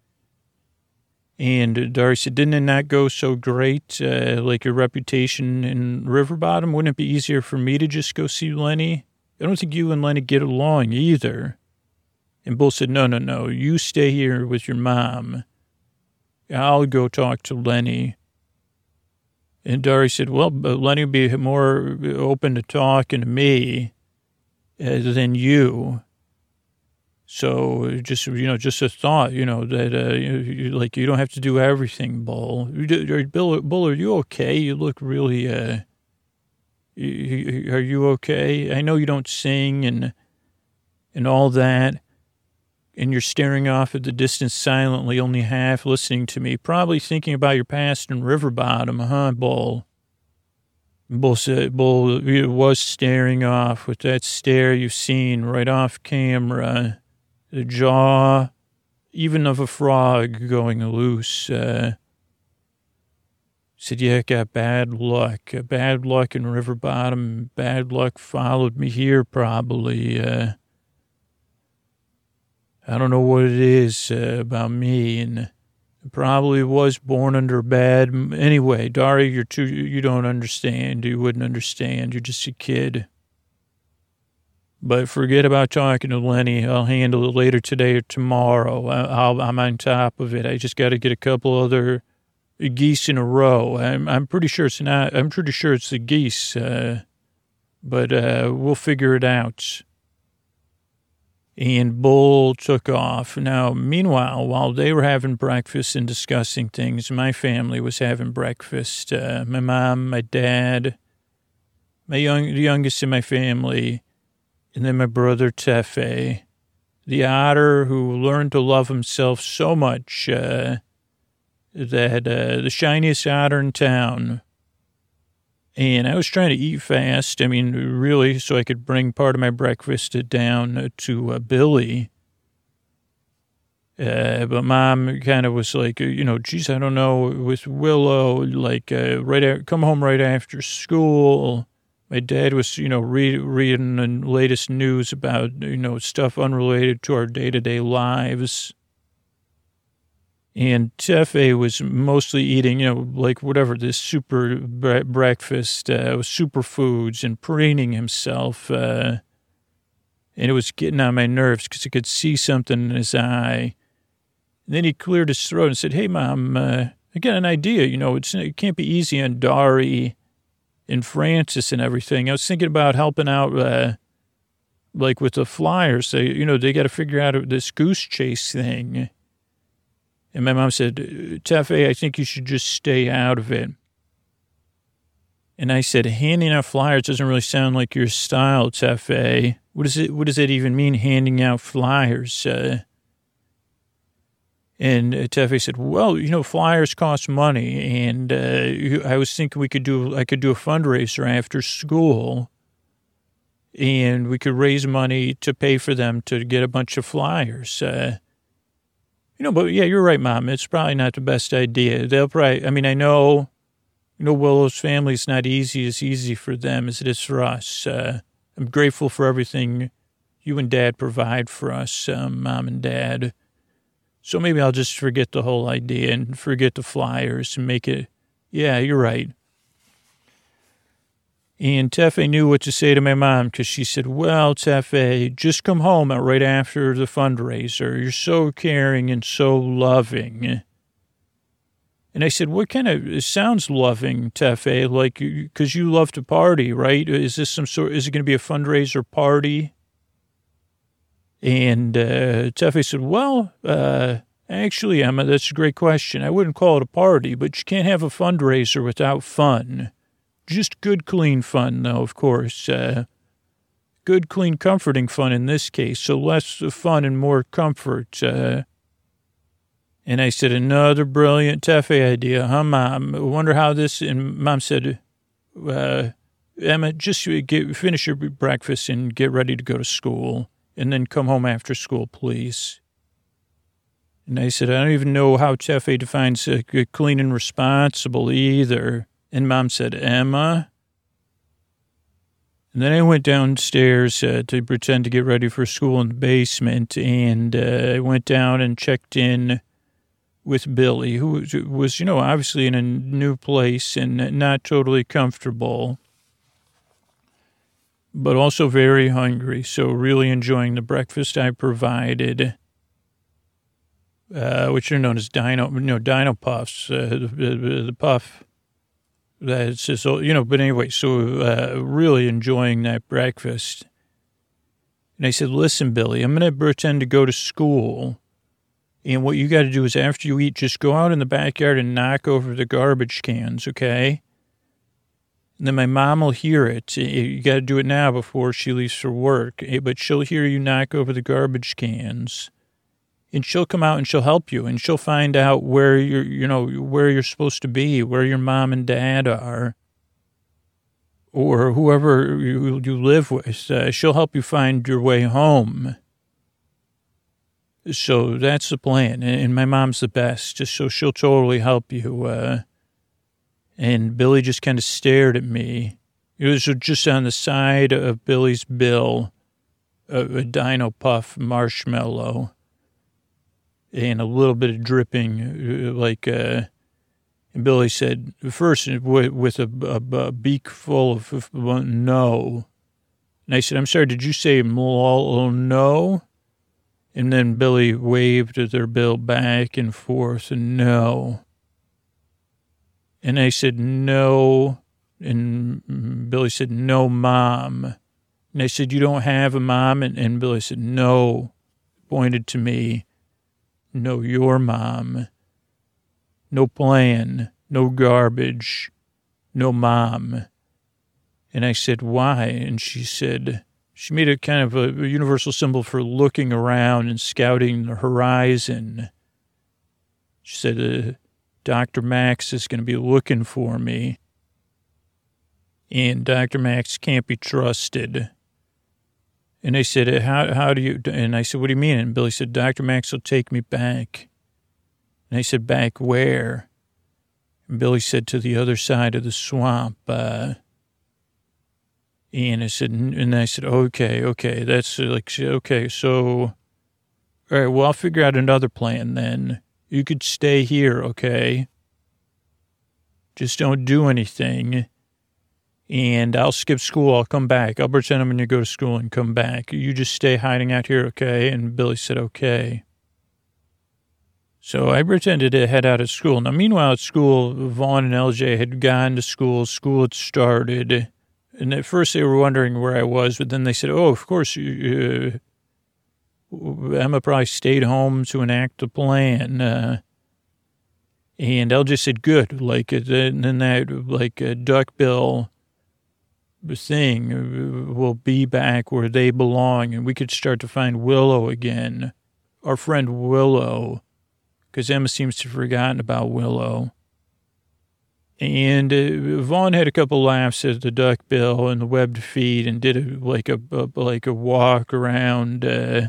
And Dari said, didn't it not go so great, like your reputation in River Bottom? Wouldn't it be easier for me to just go see Lenny? I don't think you and Lenny get along either. And Bull said, no, you stay here with your mom. I'll go talk to Lenny. And Dari said, well, Lenny would be more open to talking to me than you. So just a thought, that, you don't have to do everything, Bull. Bull, are you okay? You look really, are you okay? I know you don't sing and all that. And you're staring off at the distance silently, only half listening to me, probably thinking about your past in River Bottom, huh, Bull? Bull was staring off with that stare you've seen right off camera. The jaw, even of a frog going loose. Said, yeah, I got bad luck. Bad luck in River Bottom. Bad luck followed me here, probably. I don't know what it is about me, and probably was born under bad. Anyway, Dari, you don't understand. You wouldn't understand. You're just a kid. But forget about talking to Lenny. I'll handle it later today or tomorrow. I'm on top of it. I just got to get a couple other geese in a row. I'm pretty sure it's not. I'm pretty sure it's the geese. But we'll figure it out. And Bull took off. Now, meanwhile, while they were having breakfast and discussing things, my family was having breakfast. My mom, my dad, the youngest in my family, and then my brother Tefe, the otter who learned to love himself so much that the shiniest otter in town. And I was trying to eat fast, I mean, really, so I could bring part of my breakfast down to Billy. But Mom kind of was like, geez, I don't know, with Willow, like, come home right after school. My dad was, reading the latest news about, stuff unrelated to our day-to-day lives. And Tefe was mostly eating, like whatever, this super breakfast, superfoods and preening himself. And it was getting on my nerves because I could see something in his eye. And then he cleared his throat and said, hey, Mom, I got an idea. It can't be easy on Dari and Francis and everything. I was thinking about helping out, like with the Flyers. They got to figure out this goose chase thing. And my mom said, Tefe, I think you should just stay out of it. And I said, handing out flyers doesn't really sound like your style, Tefe. What does it even mean, handing out flyers? And Tefe said, well, flyers cost money. And I was thinking I could do a fundraiser after school. And we could raise money to pay for them to get a bunch of flyers. But yeah, you're right, Mom. It's probably not the best idea. They'll probably, I know, Willow's family is not as easy for them as it is for us. I'm grateful for everything you and Dad provide for us, Mom and Dad. So maybe I'll just forget the whole idea and forget the flyers and make it, yeah, you're right. And Tefe knew what to say to my mom because she said, well, Tefe, just come home right after the fundraiser. You're so caring and so loving. And I said, what kind of, it sounds loving, Tefe, like, because you love to party, right? Is it going to be a fundraiser party? And Tefe said, well, actually, Emma, that's a great question. I wouldn't call it a party, but you can't have a fundraiser without fun. Just good, clean fun, though, of course. Good, clean, comforting fun in this case. So less fun and more comfort. And I said, another brilliant Tefe idea, huh, Mom? I wonder how this... And Mom said, Emma, just finish your breakfast and get ready to go to school. And then come home after school, please. And I said, I don't even know how Tefe defines clean and responsible either. And Mom said, Emma. And then I went downstairs to pretend to get ready for school in the basement. And I went down and checked in with Billy, who was, obviously in a new place and not totally comfortable, but also very hungry. So really enjoying the breakfast I provided, which are known as Dino Puffs, the puff. That's just, but anyway, so really enjoying that breakfast. And I said, listen, Billy, I'm going to pretend to go to school. And what you got to do is after you eat, just go out in the backyard and knock over the garbage cans, okay? And then my mom will hear it. You got to do it now before she leaves for work. But she'll hear you knock over the garbage cans. And she'll come out and she'll help you. And she'll find out where where you're supposed to be, where your mom and dad are. Or whoever you live with. She'll help you find your way home. So that's the plan. And my mom's the best. So she'll totally help you. And Billy just kind of stared at me. It was just on the side of Billy's bill, a Dino Puff marshmallow. and a little bit of dripping, and Billy said, first with a beak full of no. And I said, I'm sorry, did you say no? And then Billy waved their bill back and forth, and no. And I said, no. And Billy said, no, Mom. And I said, you don't have a mom? And Billy said, no. Pointed to me. No, your mom. No plan. No garbage. No mom. And I said, why? And she said, she made a kind of a universal symbol for looking around and scouting the horizon. She said, Dr. Max is going to be looking for me. And Dr. Max can't be trusted. And I said, how do you, and I said, what do you mean? And Billy said, Dr. Max will take me back. And I said, back where? And Billy said, to the other side of the swamp. And I said, okay, that's okay, so, all right, well, I'll figure out another plan then. You could stay here, okay? Just don't do anything. And I'll skip school. I'll come back. I'll pretend I'm going to go to school and come back. You just stay hiding out here, okay? And Billy said, okay. So I pretended to head out of school. Now, meanwhile, at school, Vaughn and LJ had gone to school. School had started. And at first they were wondering where I was, but then they said, oh, of course, Emma probably stayed home to enact the plan. And LJ said, good. And then that, duckbill thing will be back where they belong, and we could start to find Willow again, our friend Willow, because Emma seems to have forgotten about Willow. And Vaughn had a couple laughs at the duckbill and the webbed feet, and did a walk around,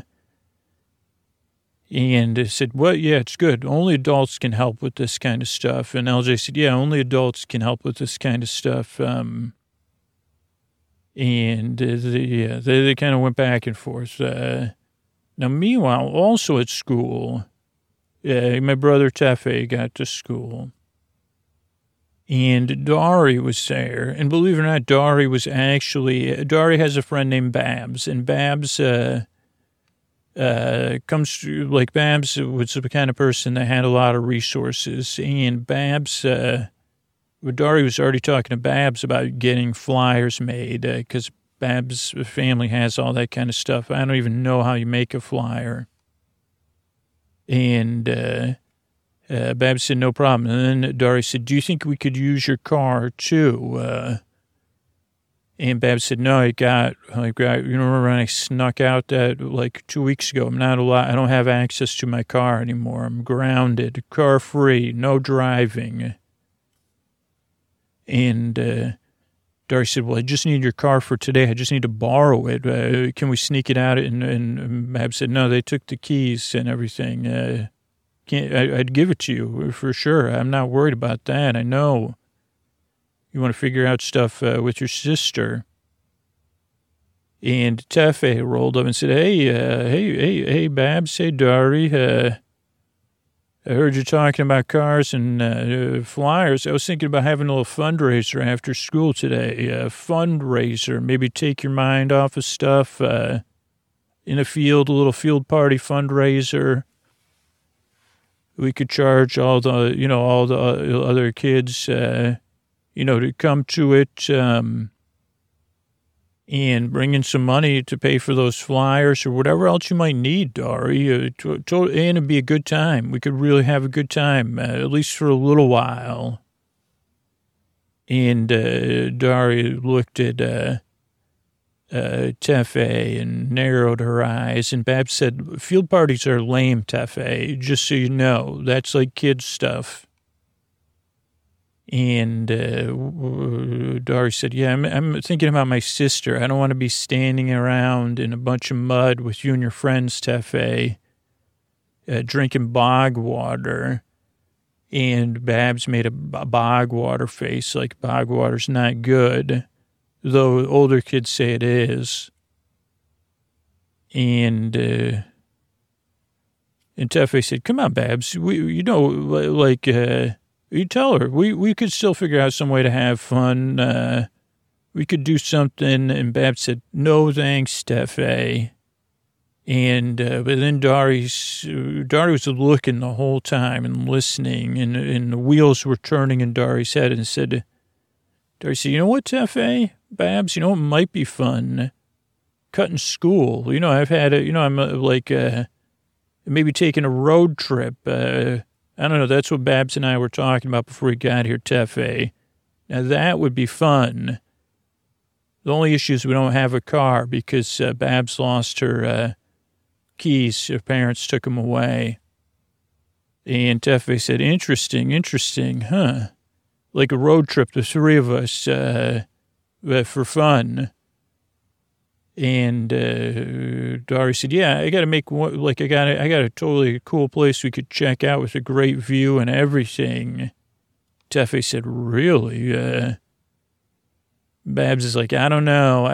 and said, "What? Yeah, it's good. Only adults can help with this kind of stuff." And LJ said, "Yeah, only adults can help with this kind of stuff." And they kind of went back and forth. Now, meanwhile, also at school, my brother Tefe got to school. And Dari was there. And believe it or not, Dari has a friend named Babs. And Babs Babs was the kind of person that had a lot of resources. And Babs, Dari was already talking to Babs about getting flyers made because Babs' family has all that kind of stuff. I don't even know how you make a flyer. And Babs said, no problem. And then Dari said, do you think we could use your car too? And Babs said, no, you remember when I snuck out that 2 weeks ago? I'm not allowed, I don't have access to my car anymore. I'm grounded, car free, no driving. And Dari said, well, I just need your car for today. I just need to borrow it. Can we sneak it out? And Babs said, no, they took the keys and everything. I'd give it to you for sure. I'm not worried about that. I know you want to figure out stuff with your sister. And Tefe rolled up and said, hey, Babs, hey, Dari, I heard you talking about cars and flyers. I was thinking about having a little fundraiser after school today. A fundraiser, maybe take your mind off of stuff in a field, a little field party fundraiser. We could charge all the other kids, to come to it and bring in some money to pay for those flyers or whatever else you might need, Dari. And it'd be a good time. We could really have a good time, at least for a little while. And Dari looked at Tefe and narrowed her eyes. And Babs said, field parties are lame, Tefe, just so you know. That's like kids' stuff. And Dari said, yeah, I'm thinking about my sister. I don't want to be standing around in a bunch of mud with you and your friends, Tefe, drinking bog water. And Babs made a bog water face, like bog water's not good, though older kids say it is. And And Tefe said, come on, Babs, you tell her, we could still figure out some way to have fun. We could do something. And Babs said, no, thanks, Tefe. And, but then Dari was looking the whole time and listening, and the wheels were turning in Dari's head, and Dari said, you know what, Tefe, Babs, it might be fun cutting school. I've had I'm maybe taking a road trip. I don't know. That's what Babs and I were talking about before we got here, Tefe. Now that would be fun. The only issue is we don't have a car because Babs lost her keys. Her parents took them away. And Tefe said, interesting, huh? Like a road trip, the three of us, for fun. And Dari said, yeah, I got to make one, I got a totally cool place we could check out with a great view and everything. Tefe said, really? Babs is like, I don't know.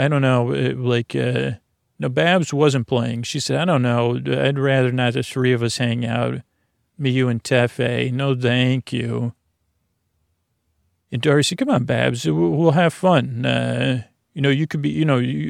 No, Babs wasn't playing. She said, I don't know. I'd rather not the three of us hang out. Me, you, and Tefe. No, thank you. And Dari said, come on, Babs. We'll have fun. You could be,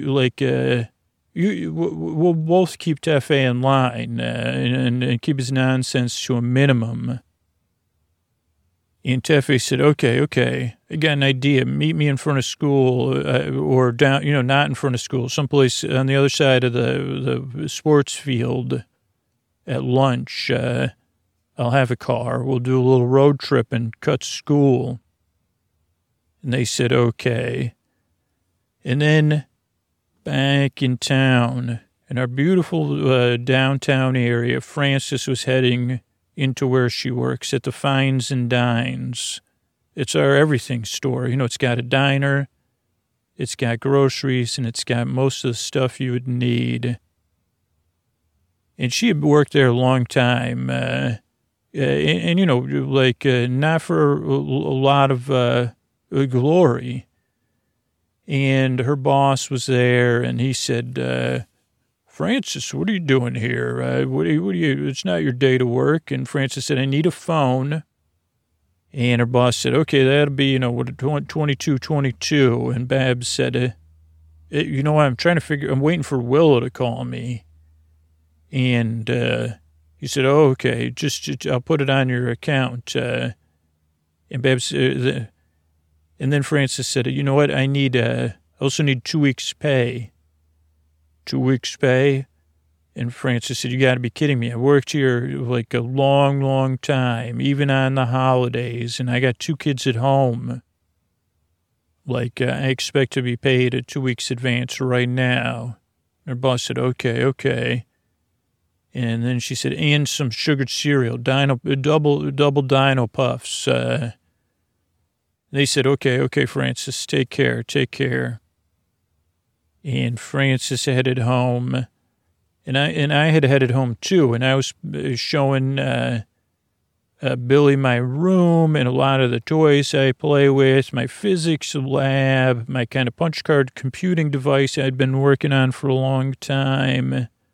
we'll both keep Tefe in line and keep his nonsense to a minimum. And Tefe said, okay, I got an idea. Meet me in front of school or down, not in front of school, someplace on the other side of the sports field at lunch. I'll have a car. We'll do a little road trip and cut school. And they said, okay. And then back in town, in our beautiful downtown area, Frances was heading into where she works at the Fines and Dines. It's our everything store. It's got a diner, it's got groceries, and it's got most of the stuff you would need. And she had worked there a long time, not for a lot of glory. And her boss was there, and he said, Frances, what are you doing here? It's not your day to work. And Frances said, I need a phone. And her boss said, okay, that'll be, 2222. And Babs said, I'm waiting for Willow to call me. And he said, oh, okay, just I'll put it on your account. And Babs, and then Frances said, you know what, I also need 2 weeks' pay. 2 weeks' pay? And Frances said, you got to be kidding me. I worked here like a long, long time, even on the holidays, and I got 2 kids at home. I expect to be paid a 2 weeks advance right now. Her boss said, okay. And then she said, and some sugared cereal, double Dino Puffs. They said, okay, Frances, take care. And Frances headed home, and I had headed home too, and I was showing Billy my room and a lot of the toys I play with, my physics lab, my kind of punch card computing device I'd been working on for a long time.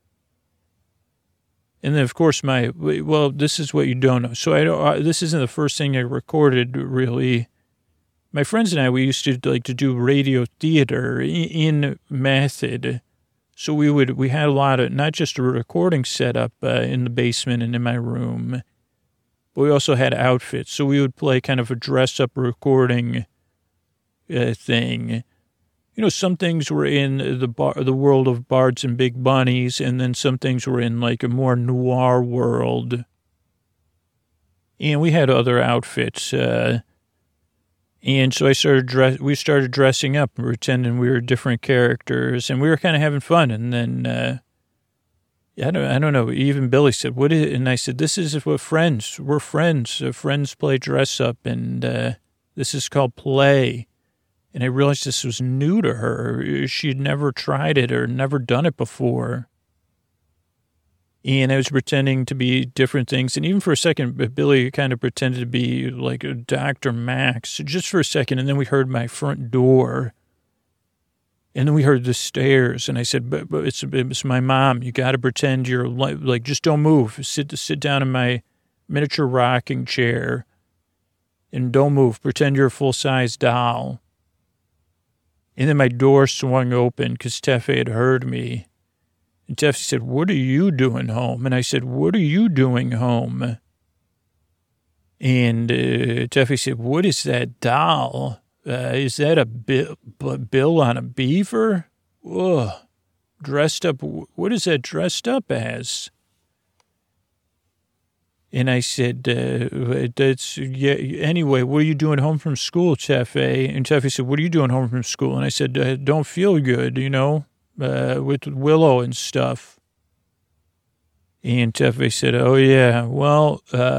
And then, of course, this is what you don't know. So this isn't the first thing I recorded, really. My friends and I, we used to like to do radio theater in method. So we had a lot of, not just a recording setup in the basement and in my room, but we also had outfits. So we would play kind of a dress-up recording thing. Some things were in the world of Bards and Big Bunnies, and then some things were in like a more noir world. And we had other outfits. And so we started dressing up and pretending we were different characters, and we were kind of having fun. And then, I don't know. Even Billy said, what is it? And I said, this is what we're friends. Friends play dress up, and this is called play. And I realized this was new to her. She'd never tried it or never done it before. And I was pretending to be different things. And even for a second, Billy kind of pretended to be like Dr. Max, just for a second. And then we heard my front door. And then we heard the stairs, and I said, but it's my mom. You got to pretend you're like, just don't move. Sit down in my miniature rocking chair and don't move. Pretend you're a full-size doll. And then my door swung open because Teffy had heard me. And Teffy said, what are you doing home? And I said, what are you doing home? And Teffy said, what is that doll? Is that a bill on a beaver? Ugh. Dressed up. What is that dressed up as? And I said, that's, yeah, anyway, what are you doing home from school, Teffy? And Teffy said, what are you doing home from school? And I said, don't feel good, with Willow and stuff. And Teffy said, oh, yeah, well,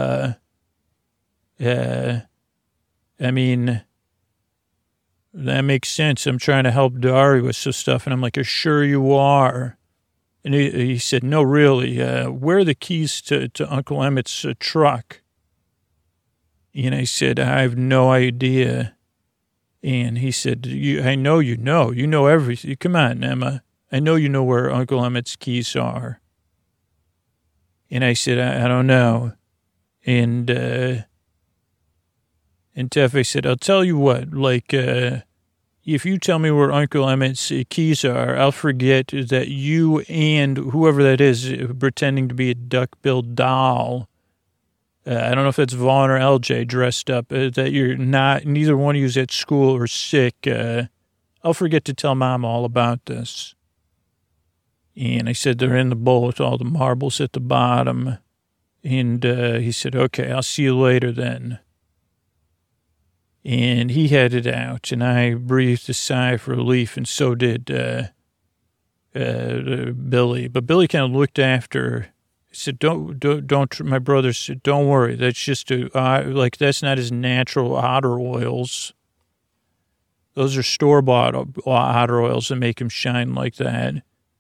I mean, that makes sense. I'm trying to help Dari with some stuff. And I'm like, sure you are. And he said, no, really, where are the keys to Uncle Emmett's truck? And I said, I have no idea. And he said, I know you know everything. Come on, Emma. I know you know where Uncle Emmett's keys are. And I said, I don't know. And Teffy said, I'll tell you what, if you tell me where Uncle Emmett's keys are, I'll forget that you and whoever that is pretending to be a duck-billed doll. I don't know if that's Vaughn or LJ dressed up, that you're not, neither one of you's at school or sick. I'll forget to tell Mom all about this. And I said, they're in the bowl with all the marbles at the bottom. And he said, okay, I'll see you later then. And he headed out, and I breathed a sigh of relief, and so did Billy. But Billy kind of looked after. He said, don't, my brother said, don't worry. That's just, that's not his natural otter oils. Those are store-bought otter oils that make him shine like that.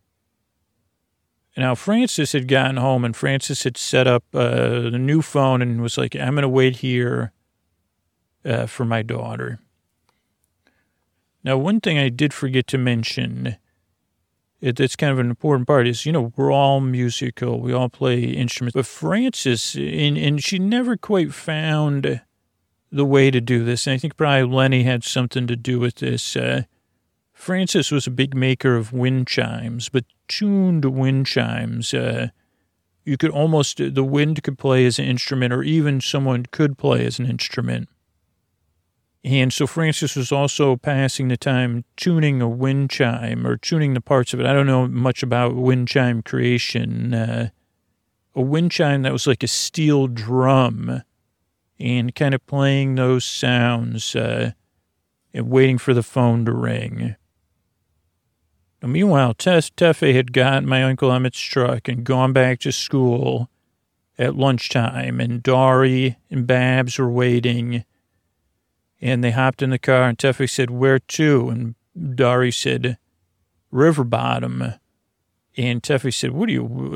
Now, Francis had gotten home, and Francis had set up the new phone and was like, I'm going to wait here for my daughter. Now, one thing I did forget to mention, that's kind of an important part, is, we're all musical. We all play instruments. But Francis, and she never quite found the way to do this. And I think probably Lenny had something to do with this. Francis was a big maker of wind chimes, but tuned wind chimes. You could almost, the wind could play as an instrument, or even someone could play as an instrument. And so Francis was also passing the time tuning a wind chime, or tuning the parts of it. I don't know much about wind chime creation. A wind chime that was like a steel drum, and kind of playing those sounds and waiting for the phone to ring. Now, meanwhile, Teffy had gotten my Uncle Emmett's truck and gone back to school at lunchtime, and Dari and Babs were waiting. And they hopped in the car, and Teffy said, where to? And Dari said, River Bottom. And Teffy said, what do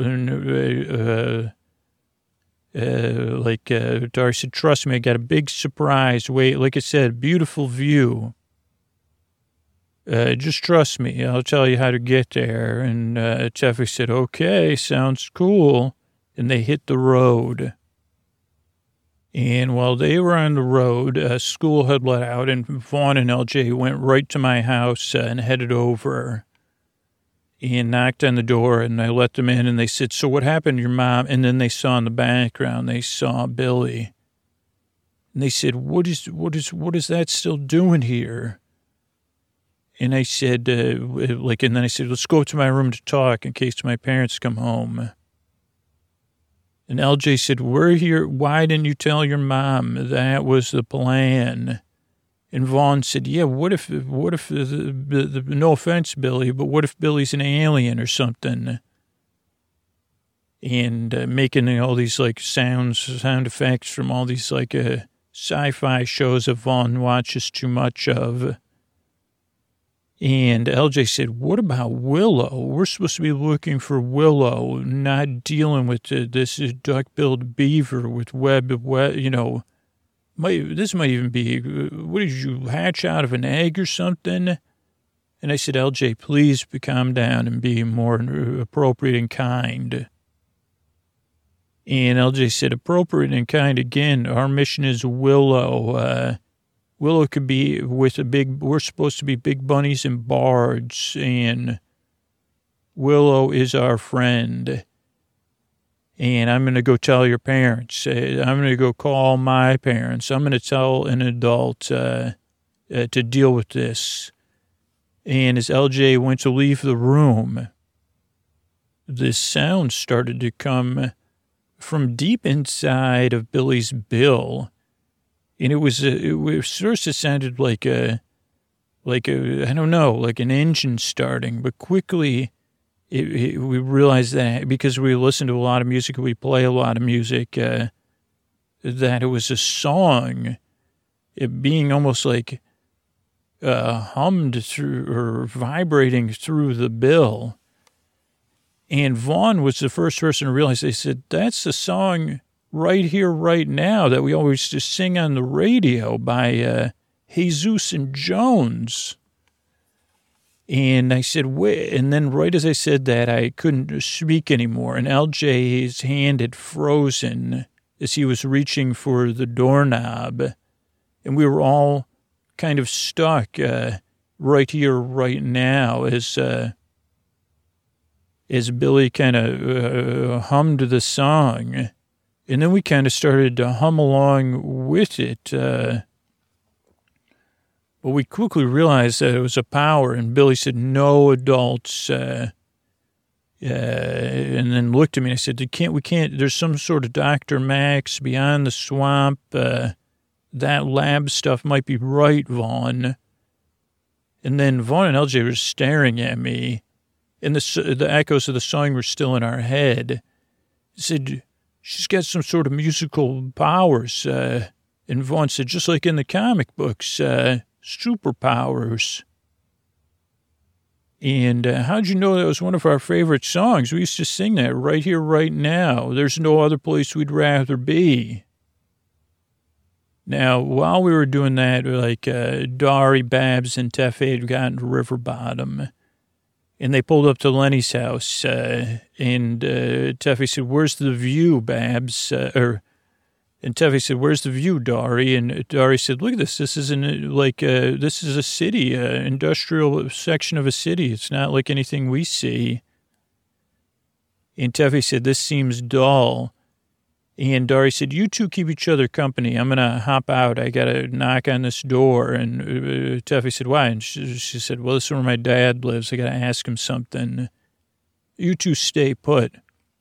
you, Dari said, trust me, I got a big surprise. Wait, like I said, beautiful view. Just trust me. I'll tell you how to get there. And Teffy said, okay, sounds cool. And they hit the road. And while they were on the road, school had let out, and Vaughn and LJ went right to my house and headed over and knocked on the door, and I let them in, and they said, so what happened to your mom? And then they saw in the background, they saw Billy. And they said, what is that still doing here? And I said, and then I said, let's go up to my room to talk in case my parents come home. And LJ said, we're here. Why didn't you tell your mom? That was the plan. And Vaughn said, yeah, what if no offense, Billy, but what if Billy's an alien or something? And making all these sound effects from all these sci-fi shows that Vaughn watches too much of. And LJ said, what about Willow? We're supposed to be looking for Willow, not dealing with this duck-billed beaver with this might even be, what did you hatch out of an egg or something? And I said, LJ, please calm down and be more appropriate and kind. And LJ said, appropriate and kind again. Our mission is Willow. Willow could be with we're supposed to be big bunnies and bards. And Willow is our friend. And I'm going to go tell your parents. I'm going to go call my parents. I'm going to tell an adult to deal with this. And as LJ went to leave the room, this sound started to come from deep inside of Billy's bill. And it first it sounded like a, I don't know, like an engine starting, but quickly we realized that because we listen to a lot of music, we play a lot of music, that it was a song, it being almost like hummed through or vibrating through the bill. And Vaughn was the first person to realize. They said, that's the song Right Here, Right Now that we always just sing on the radio by Jesus and Jones. And I said, wait. And then right as I said that, I couldn't speak anymore. And LJ's hand had frozen as he was reaching for the doorknob. And we were all kind of stuck right here, right now, as Billy kind of hummed the song. And then we kind of started to hum along with it. But we quickly realized that it was a power. And Billy said, no adults. And then looked at me and I said, we can't, there's some sort of Dr. Max beyond the swamp. That lab stuff might be right, Vaughn. And then Vaughn and LJ were staring at me, and the echoes of the song were still in our head. He said, she's got some sort of musical powers. And Vaughn said, just like in the comic books, superpowers. And how'd you know that was one of our favorite songs? We used to sing that right here, right now. There's no other place we'd rather be. Now, while we were doing that, like Dari, Babs, and Tefe had gotten to River Bottom, and they pulled up to Lenny's house, and Tefe said, where's the view, Babs? And Tefe said, where's the view, Dari? And Dari said, look at this. This is this is a city, industrial section of a city. It's not like anything we see. And Tefe said, this seems dull. And Dari said, you two keep each other company. I'm going to hop out. I got to knock on this door. And Tefe said, why? And she said, well, this is where my dad lives. I got to ask him something. You two stay put.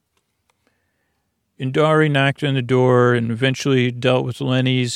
And Dari knocked on the door and eventually dealt with Lenny's,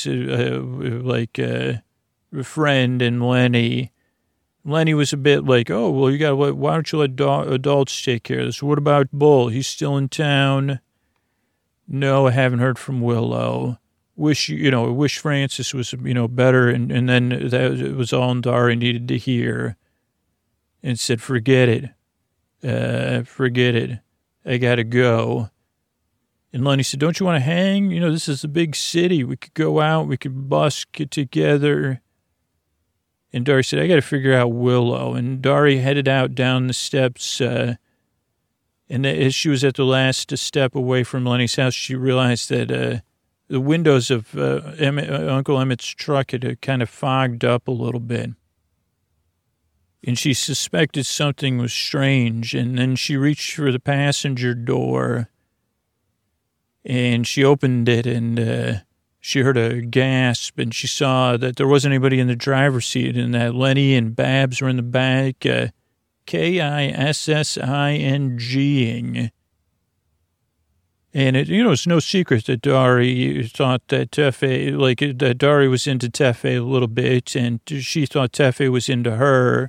friend and Lenny. Lenny was a bit like, oh, well, why don't you let adults take care of this? What about Bull? He's still in town. No, I haven't heard from Willow. I wish Francis was, better. And then that was all Dari needed to hear. And said, forget it. Forget it. I got to go. And Lenny said, don't you want to hang? This is a big city. We could go out. We could busk together. And Dari said, I got to figure out Willow. And Dari headed out down the steps. And as she was at the last step away from Lenny's house, she realized that the windows of Uncle Emmett's truck had kind of fogged up a little bit. And she suspected something was strange. And then she reached for the passenger door. And she opened it, and she heard a gasp, and she saw that there wasn't anybody in the driver's seat, and that Lenny and Babs were in the back, Kissing. And it's no secret that Dari thought that Tefe, that Dari was into Tefe a little bit, and she thought Tefe was into her.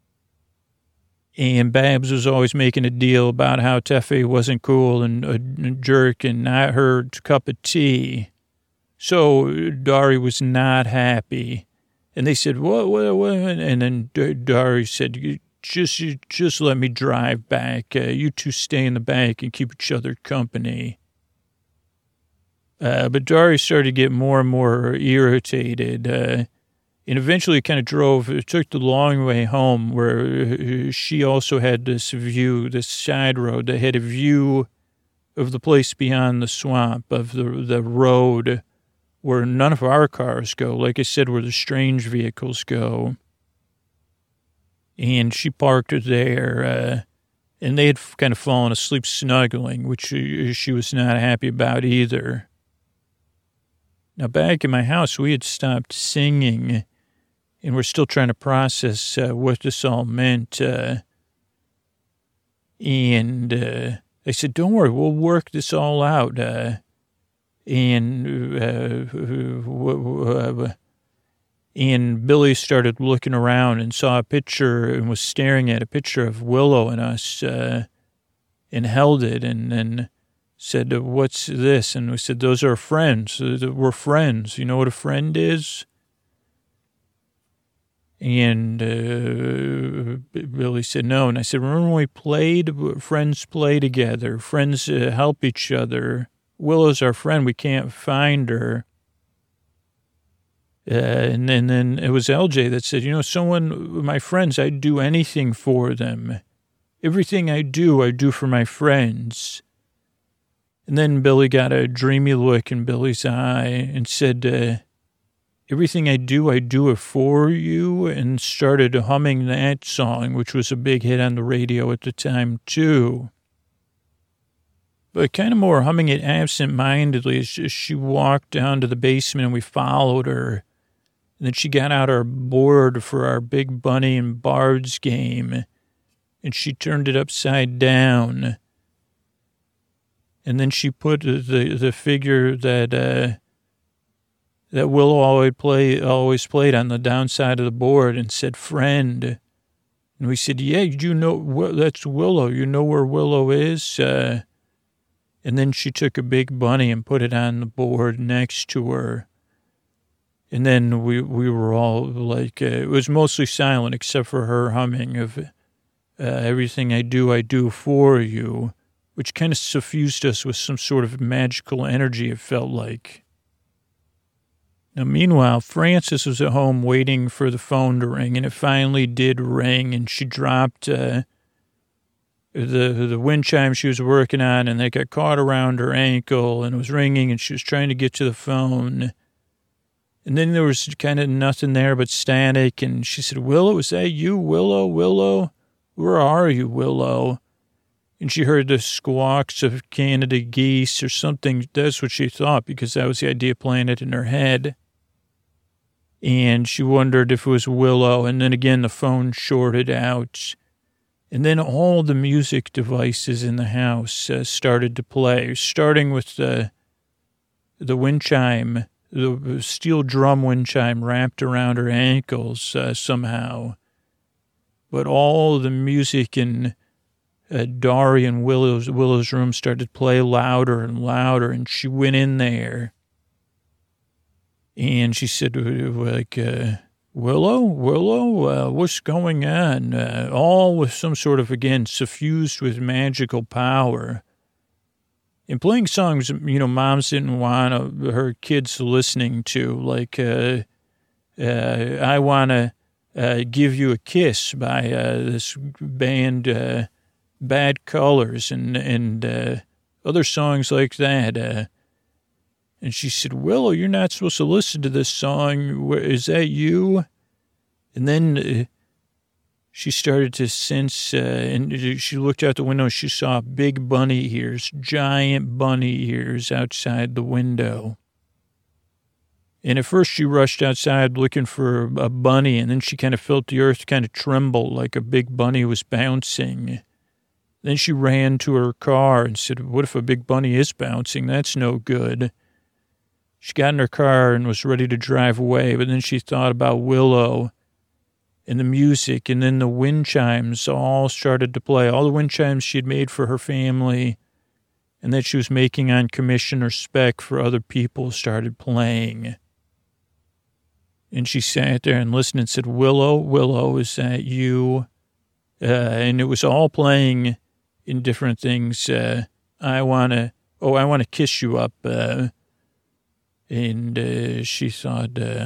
And Babs was always making a deal about how Tefe wasn't cool and a jerk and not her cup of tea. So Dari was not happy. And they said, what? And then Dari said, just let me drive back. You two stay in the back and keep each other company. But Dari started to get more and more irritated. And eventually it took the long way home where she also had this view, this side road that had a view of the place beyond the swamp, of the road where none of our cars go, like I said, where the strange vehicles go. And she parked there, and they had kind of fallen asleep snuggling, which she was not happy about either. Now, back in my house, we had stopped singing, and we're still trying to process what this all meant. And I said, don't worry, we'll work this all out. And Billy started looking around and saw a picture and was staring at a picture of Willow and us and held it and then said, what's this? And we said, those are friends. We're friends. You know what a friend is? And Billy said, no. And I said, remember when we played? Friends play together. Friends help each other. Willow's our friend. We can't find her. And then it was LJ that said, my friends, I'd do anything for them. Everything I do for my friends. And then Billy got a dreamy look in Billy's eye and said, everything I do it for you, and started humming that song, which was a big hit on the radio at the time, too. But kind of more humming it absent-mindedly as she walked down to the basement and we followed her. And then she got out our board for our Big Bunny and Bards game, and she turned it upside down. And then she put the figure that Willow always played on the downside of the board and said, friend. And we said, yeah, that's Willow. You know where Willow is? And then she took a big bunny and put it on the board next to her. And then we were all like, it was mostly silent except for her humming of everything I do for you, which kind of suffused us with some sort of magical energy, it felt like. Now, meanwhile, Frances was at home waiting for the phone to ring, and it finally did ring, and she dropped the wind chime she was working on, and they got caught around her ankle, and it was ringing, and she was trying to get to the phone. And then there was kind of nothing there but static, and she said, Willow, is that you, Willow? Willow? Where are you, Willow? And she heard the squawks of Canada geese or something. That's what she thought, because that was the idea planted in her head. And she wondered if it was Willow. And then again, the phone shorted out. And then all the music devices in the house started to play, starting with the wind chime, the steel drum wind chime wrapped around her ankles somehow. But all the music in Dari and Willow's room started to play louder and louder, and she went in there. And she said, Willow, what's going on? All with some sort of, again, suffused with magical power. And playing songs, moms didn't want her kids listening to, like, I Want to Give You a Kiss by this band, Bad Colors, and other songs like that. And she said, Willow, you're not supposed to listen to this song. Is that you? And then she started to sense, and she looked out the window, and she saw big bunny ears, giant bunny ears outside the window. And at first she rushed outside looking for a bunny, and then she kind of felt the earth kind of tremble like a big bunny was bouncing. Then she ran to her car and said, what if a big bunny is bouncing? That's no good. She got in her car and was ready to drive away, but then she thought about Willow and the music, and then the wind chimes all started to play. All the wind chimes she had made for her family and that she was making on commission or spec for other people started playing. And she sat there and listened and said, Willow, is that you? And it was all playing in different things. I want to kiss you up. And she thought, well,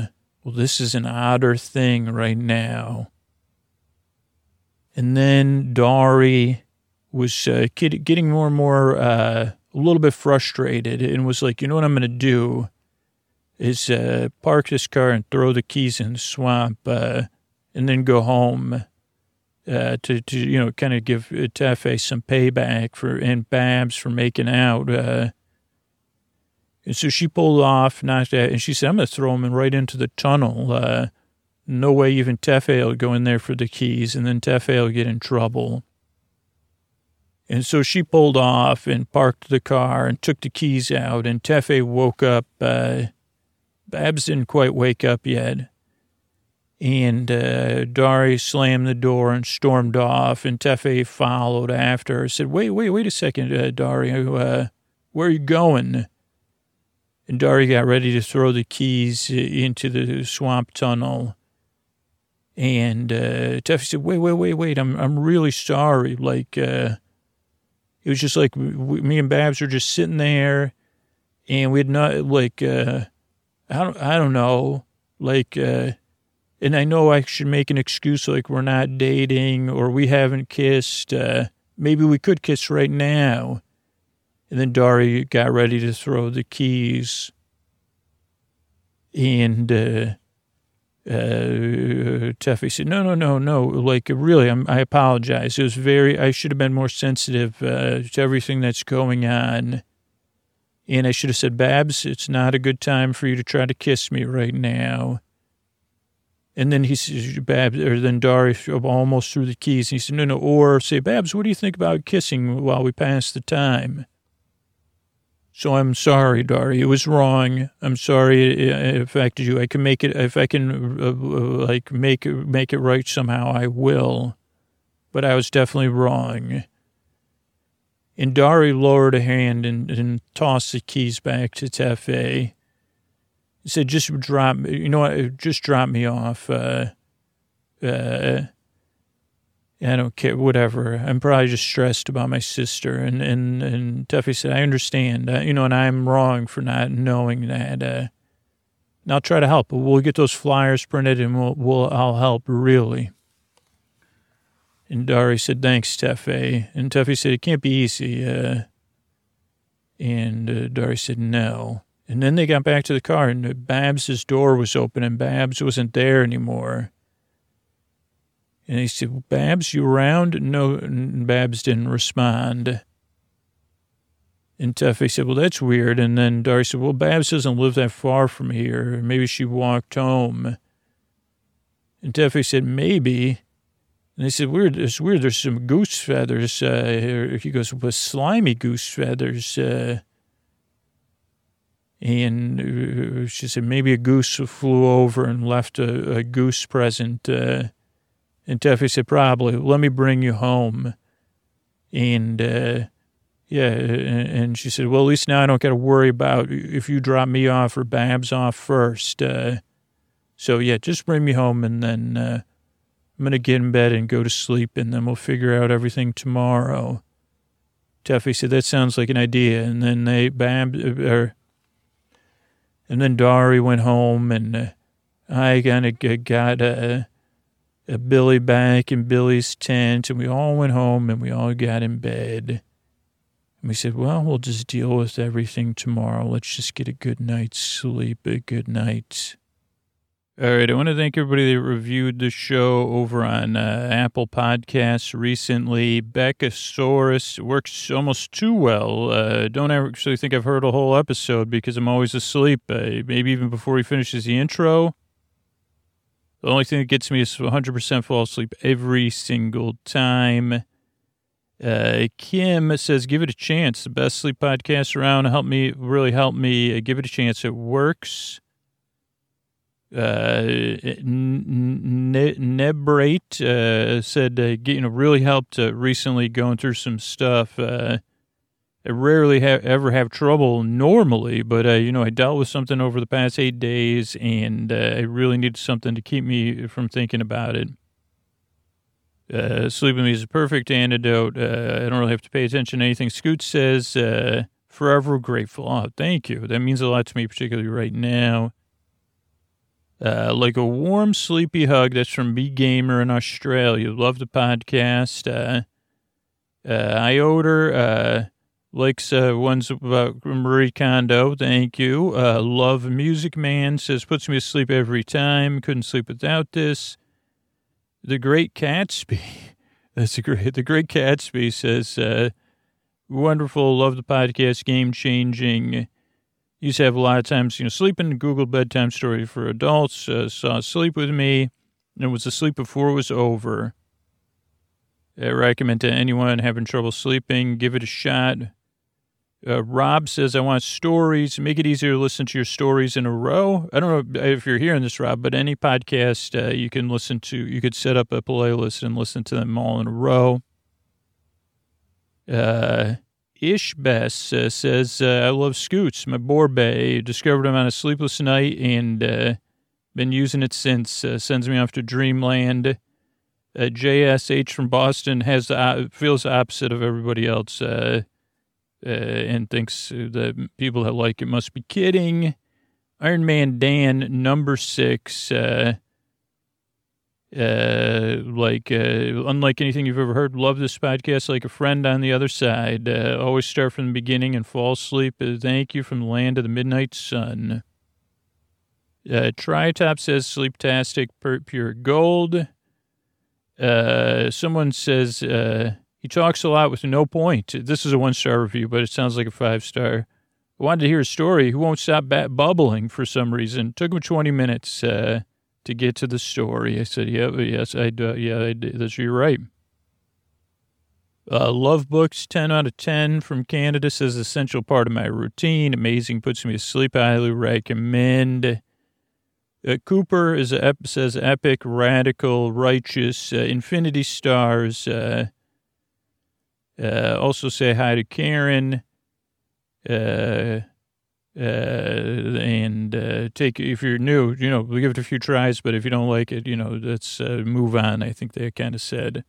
well, this is an odder thing right now. And then Dari was getting more and more a little bit frustrated and was like, you know what I'm going to do is park this car and throw the keys in the swamp and then go home to you know, kind of give Tefe some payback and Babs for making out. And so she pulled off, knocked out, and she said, I'm going to throw him right into the tunnel. No way even Tefe will go in there for the keys, and then Tefe will get in trouble. And so she pulled off and parked the car and took the keys out, and Tefe woke up. Babs didn't quite wake up yet. And Dari slammed the door and stormed off, and Tefe followed after her. Said, wait a second, Dari, where are you going? And Dari got ready to throw the keys into the swamp tunnel. And Tefe said, wait, I'm really sorry. Like, it was just like me and Babs were just sitting there, and we had not, like, I don't know, like, and I know I should make an excuse like we're not dating or we haven't kissed. Maybe we could kiss right now. And then Dari got ready to throw the keys. And Tefe said, no. Like, really, I apologize. It was I should have been more sensitive to everything that's going on. And I should have said, Babs, it's not a good time for you to try to kiss me right now. And then then Dari almost threw the keys. And he said, no. Or say, Babs, what do you think about kissing while we pass the time? So I'm sorry, Dari. It was wrong. I'm sorry it affected you. I can make it, if I can, make it right somehow, I will. But I was definitely wrong. And Dari lowered a hand and tossed the keys back to Tefe. He said, just drop me off. I don't care, whatever. I'm probably just stressed about my sister. And Tefe said, I understand, and I'm wrong for not knowing that. And I'll try to help. We'll get those flyers printed and I'll help, really. And Dari said, thanks, Tefe. And Tefe said, it can't be easy. And Dari said, no. And then they got back to the car, and Babs's door was open, and Babs wasn't there anymore. And he said, Babs, you around? No, and Babs didn't respond. And Tefe said, well, that's weird. And then Dari said, well, Babs doesn't live that far from here. Maybe she walked home. And Tefe said, maybe. And they said, weird. It's weird. There's some goose feathers here. He goes, well, slimy goose feathers. And she said, maybe a goose flew over and left a goose present. And Tefe said, probably. Let me bring you home. And, and she said, well, at least now I don't got to worry about if you drop me off or Babs off first. So, just bring me home, and then I'm going to get in bed and go to sleep, and then we'll figure out everything tomorrow. Tefe said, that sounds like an idea. And then and then Dari went home, and I kind of got a Billy back in Billy's tent, and we all went home, and we all got in bed. And we said, well, we'll just deal with everything tomorrow. Let's just get a good night's sleep, a good night. All right, I want to thank everybody that reviewed the show over on Apple Podcasts recently. Beccasaurus works almost too well. Don't actually think I've heard a whole episode because I'm always asleep, maybe even before he finishes the intro. The only thing that gets me is 100% fall asleep every single time. Kim says, give it a chance. The best sleep podcast around. Really help me. Give it a chance. It works. Nebrate said, really helped recently going through some stuff. I rarely ever have trouble normally, but, I dealt with something over the past 8 days, and I really needed something to keep me from thinking about it. Sleeping with me is a perfect antidote. I don't really have to pay attention to anything Scoot says. Forever grateful. Oh, thank you. That means a lot to me, particularly right now. Like a warm, sleepy hug. That's from B Gamer in Australia. Love the podcast. Ioder likes ones about Marie Kondo. Thank you. Love Music Man says, puts me to sleep every time. Couldn't sleep without this. The Great Catsby. That's great. The Great Catsby says, wonderful. Love the podcast. Game changing. Used to have a lot of times, sleeping. Google bedtime story for adults. Saw Sleep With Me. And was asleep before it was over. I recommend to anyone having trouble sleeping, give it a shot. Rob says, I want stories. Make it easier to listen to your stories in a row. I don't know if you're hearing this, Rob, but any podcast you can listen to, you could set up a playlist and listen to them all in a row. Ishbess says, I love Scoots, my Borbay. Discovered him on a sleepless night and been using it since. Sends me off to dreamland. JSH from Boston feels the opposite of everybody else and thinks that people that like it must be kidding. Iron Man Dan, number 6. Unlike anything you've ever heard, love this podcast like a friend on the other side. Always start from the beginning and fall asleep. Thank you from the land of the midnight sun. Tritop says, sleeptastic, pure gold. Someone says, he talks a lot with no point. This is a 1-star review, but it sounds like a 5-star. I wanted to hear a story. Who won't stop bubbling for some reason? Took him 20 minutes, to get to the story. I said, yes, I do. Yeah, I did. That's, you're right. Love books, 10 out of 10 from Canada says, essential part of my routine. Amazing. Puts me to sleep. I highly recommend. Cooper says epic, radical, righteous, infinity stars. Also say hi to Karen. And take, if you're new, we'll give it a few tries, but if you don't like it, let's move on. I think they kind of said.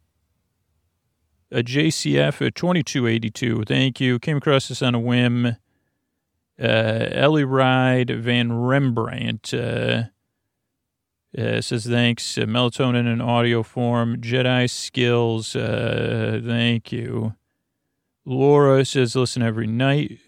JCF at 2282. Thank you. Came across this on a whim. Ellie Ride Van Rembrandt says thanks. Melatonin in audio form. Jedi skills. Thank you. Laura says listen every night.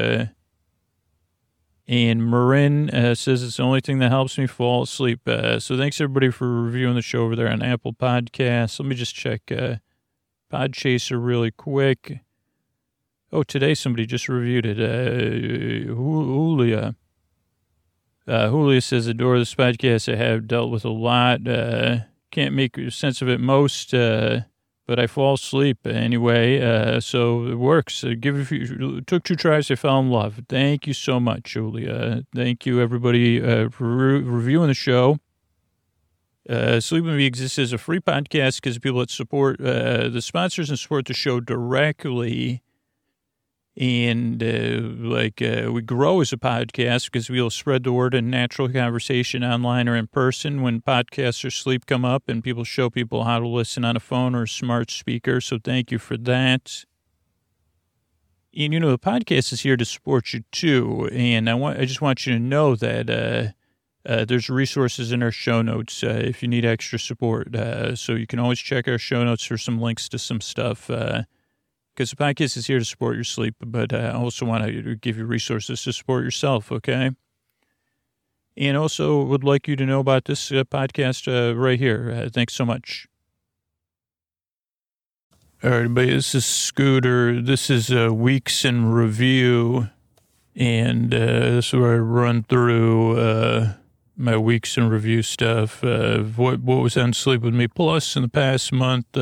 And Marin says it's the only thing that helps me fall asleep. So thanks, everybody, for reviewing the show over there on Apple Podcasts. Let me just check Podchaser really quick. Oh, today somebody just reviewed it. Julia. Julia says, adore this podcast. I have dealt with a lot. Can't make sense of it most, but I fall asleep anyway, so it works. Took 2 tries, I fell in love. Thank you so much, Julia. Thank you, everybody, for reviewing the show. Sleep With Me exists as a free podcast because people that support the sponsors and support the show directly. And we grow as a podcast because we'll spread the word in natural conversation online or in person when podcasts or sleep come up and people show people how to listen on a phone or a smart speaker. So thank you for that. And, the podcast is here to support you too. And I just want you to know that there's resources in our show notes if you need extra support. So you can always check our show notes for some links to some stuff. Because the podcast is here to support your sleep, but I also want to give you resources to support yourself, okay? And also would like you to know about this podcast right here. Thanks so much. All right, everybody, this is Scooter. This is Weeks in Review, and this is where I run through my Weeks in Review stuff, what was on Sleep With Me Plus in the past month,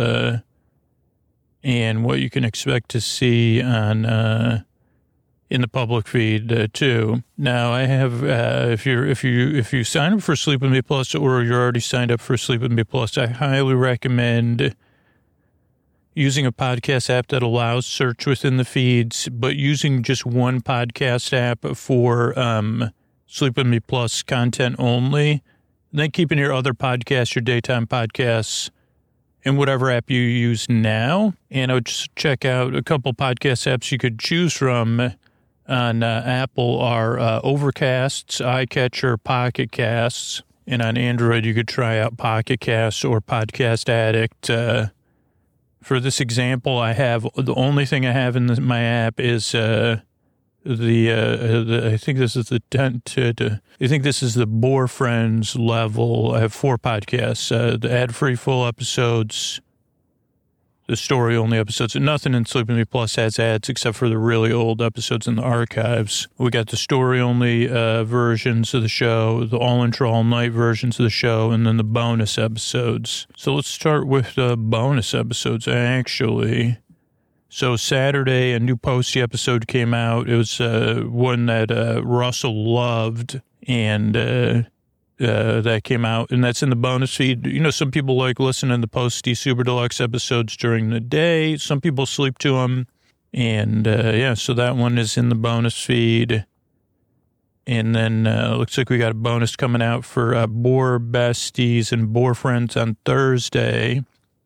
and what you can expect to see on in the public feed too. Now I have if you sign up for Sleep With Me Plus or you're already signed up for Sleep With Me Plus, I highly recommend using a podcast app that allows search within the feeds, but using just one podcast app for Sleep With Me Plus content only, and then keeping your other podcasts, your daytime podcasts, in whatever app you use now. And I would just check out a couple podcast apps you could choose from on Apple are Overcast, iCatcher, Pocket Casts. And on Android, you could try out Pocket Casts or Podcast Addict. For this example, I have the only thing I have in my app is I think this is I think this is the Boar Friends level. I have 4 podcasts: the ad-free full episodes, the story-only episodes, and nothing in Sleep With Me Plus has ads except for the really old episodes in the archives. We got the story-only versions of the show, the all-intro, all-night versions of the show, and then the bonus episodes. So let's start with the bonus episodes, actually. So Saturday, a new Posty episode came out. It was one that Russell loved, and that came out, and that's in the bonus feed. You know, some people like listening to the Posty Super Deluxe episodes during the day. Some people sleep to them. And, so that one is in the bonus feed. And then looks like we got a bonus coming out for Boar Besties and Boar Friends on Thursday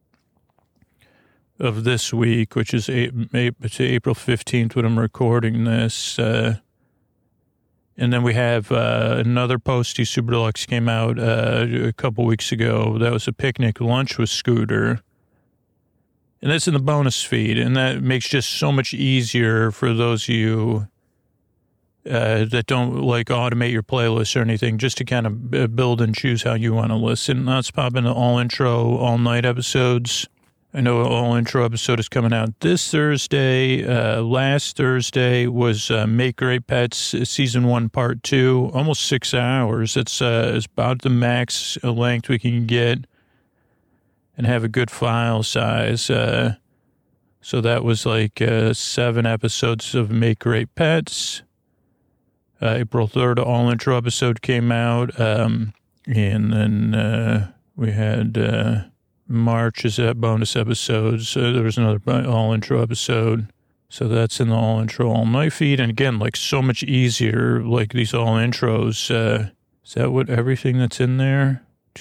of this week, which is April 15th when I'm recording this. And then we have another Posty Super Deluxe came out a couple weeks ago. That was a picnic lunch with Scooter. And that's in the bonus feed. And that makes just so much easier for those of you that don't like automate your playlist or anything, just to kind of build and choose how you want to listen. Let's pop into all intro, all night episodes. I know an all-intro episode is coming out this Thursday. Last Thursday was Make Great Pets Season 1, Part 2. Almost 6 hours. It's about the max length we can get and have a good file size. So that was like 7 episodes of Make Great Pets. April 3rd, all-intro episode came out. And then we had... March is that bonus episodes. There was another all-intro episode. So that's in the all-intro, all-night feed. And again, like so much easier, like these all-intros. Is that what everything that's in there?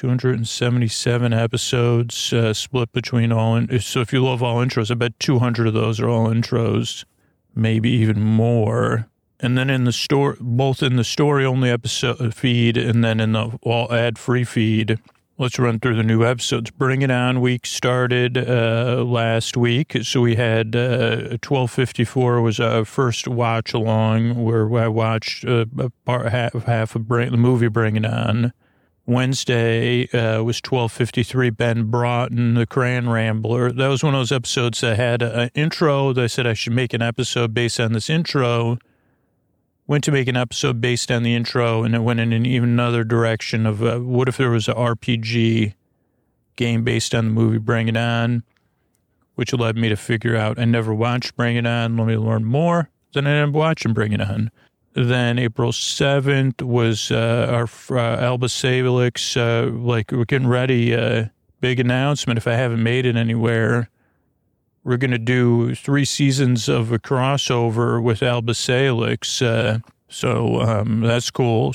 277 episodes split between so if you love all-intros, I bet 200 of those are all-intros, maybe even more. And then in the store, both in the story-only episode feed and then in the all ad-free feed. Let's run through the new episodes. Bring It On week started last week. So we had 1254 was our first watch along where I watched half of the movie Bring It On. Wednesday was 1253, Ben Broughton, the Crayon Rambler. That was one of those episodes that had an intro. That I said I should make an episode based on this intro. Went to make an episode based on the intro, and it went in an even another direction of what if there was an RPG game based on the movie Bring It On, which led me to figure out I never watched Bring It On. Let me learn more. Then I ended up watching Bring It On. Then April 7th was our Alba Salix, like we're getting ready, big announcement if I haven't made it anywhere. We're going to do 3 seasons of a crossover with Alba Salix. So that's cool.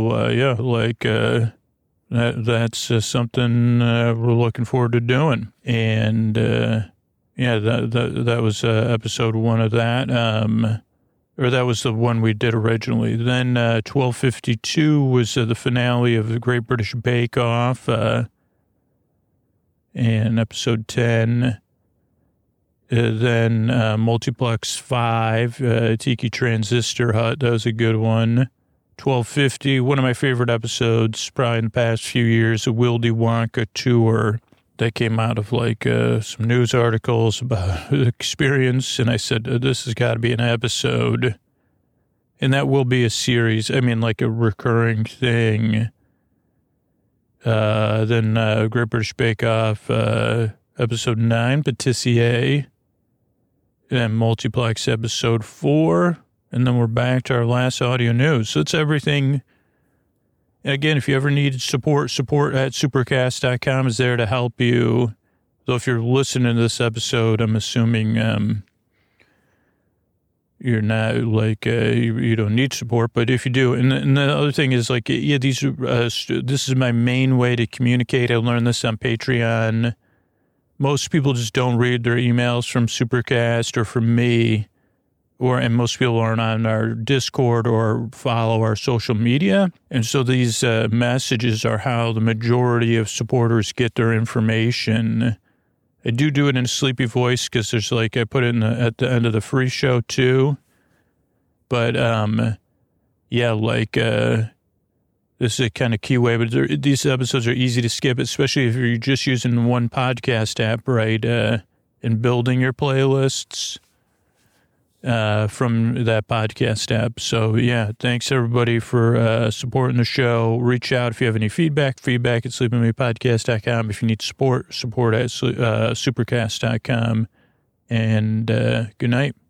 So, that's something we're looking forward to doing. And, that was episode 1 of that. Or that was the one we did originally. Then 1252 was the finale of the Great British Bake Off. And episode 10... then Multiplex 5, Tiki Transistor Hut. That was a good one. 1250, one of my favorite episodes probably in the past few years, a Wildy Wonka tour that came out of like some news articles about the experience. And I said, this has got to be an episode. And that will be a series. I mean, like a recurring thing. Then Great British Bake Off, episode 9, Patissier. And Multiplex episode 4, and then we're back to our last audio news. So it's everything. And again, if you ever need support at supercast.com is there to help you. Though if you're listening to this episode, I'm assuming you're not like, you don't need support, but if you do, and the other thing is like, this is my main way to communicate. I learned this on Patreon. Most people just don't read their emails from Supercast or from me. and most people aren't on our Discord or follow our social media. And so these messages are how the majority of supporters get their information. I do it in a sleepy voice because there's I put it at the end of the free show too. But this is a kind of key way, but these episodes are easy to skip, especially if you're just using one podcast app, right, and building your playlists from that podcast app. So, yeah, thanks, everybody, for supporting the show. Reach out if you have any feedback at sleepingmepodcast.com. If you need support at supercast.com. And good night.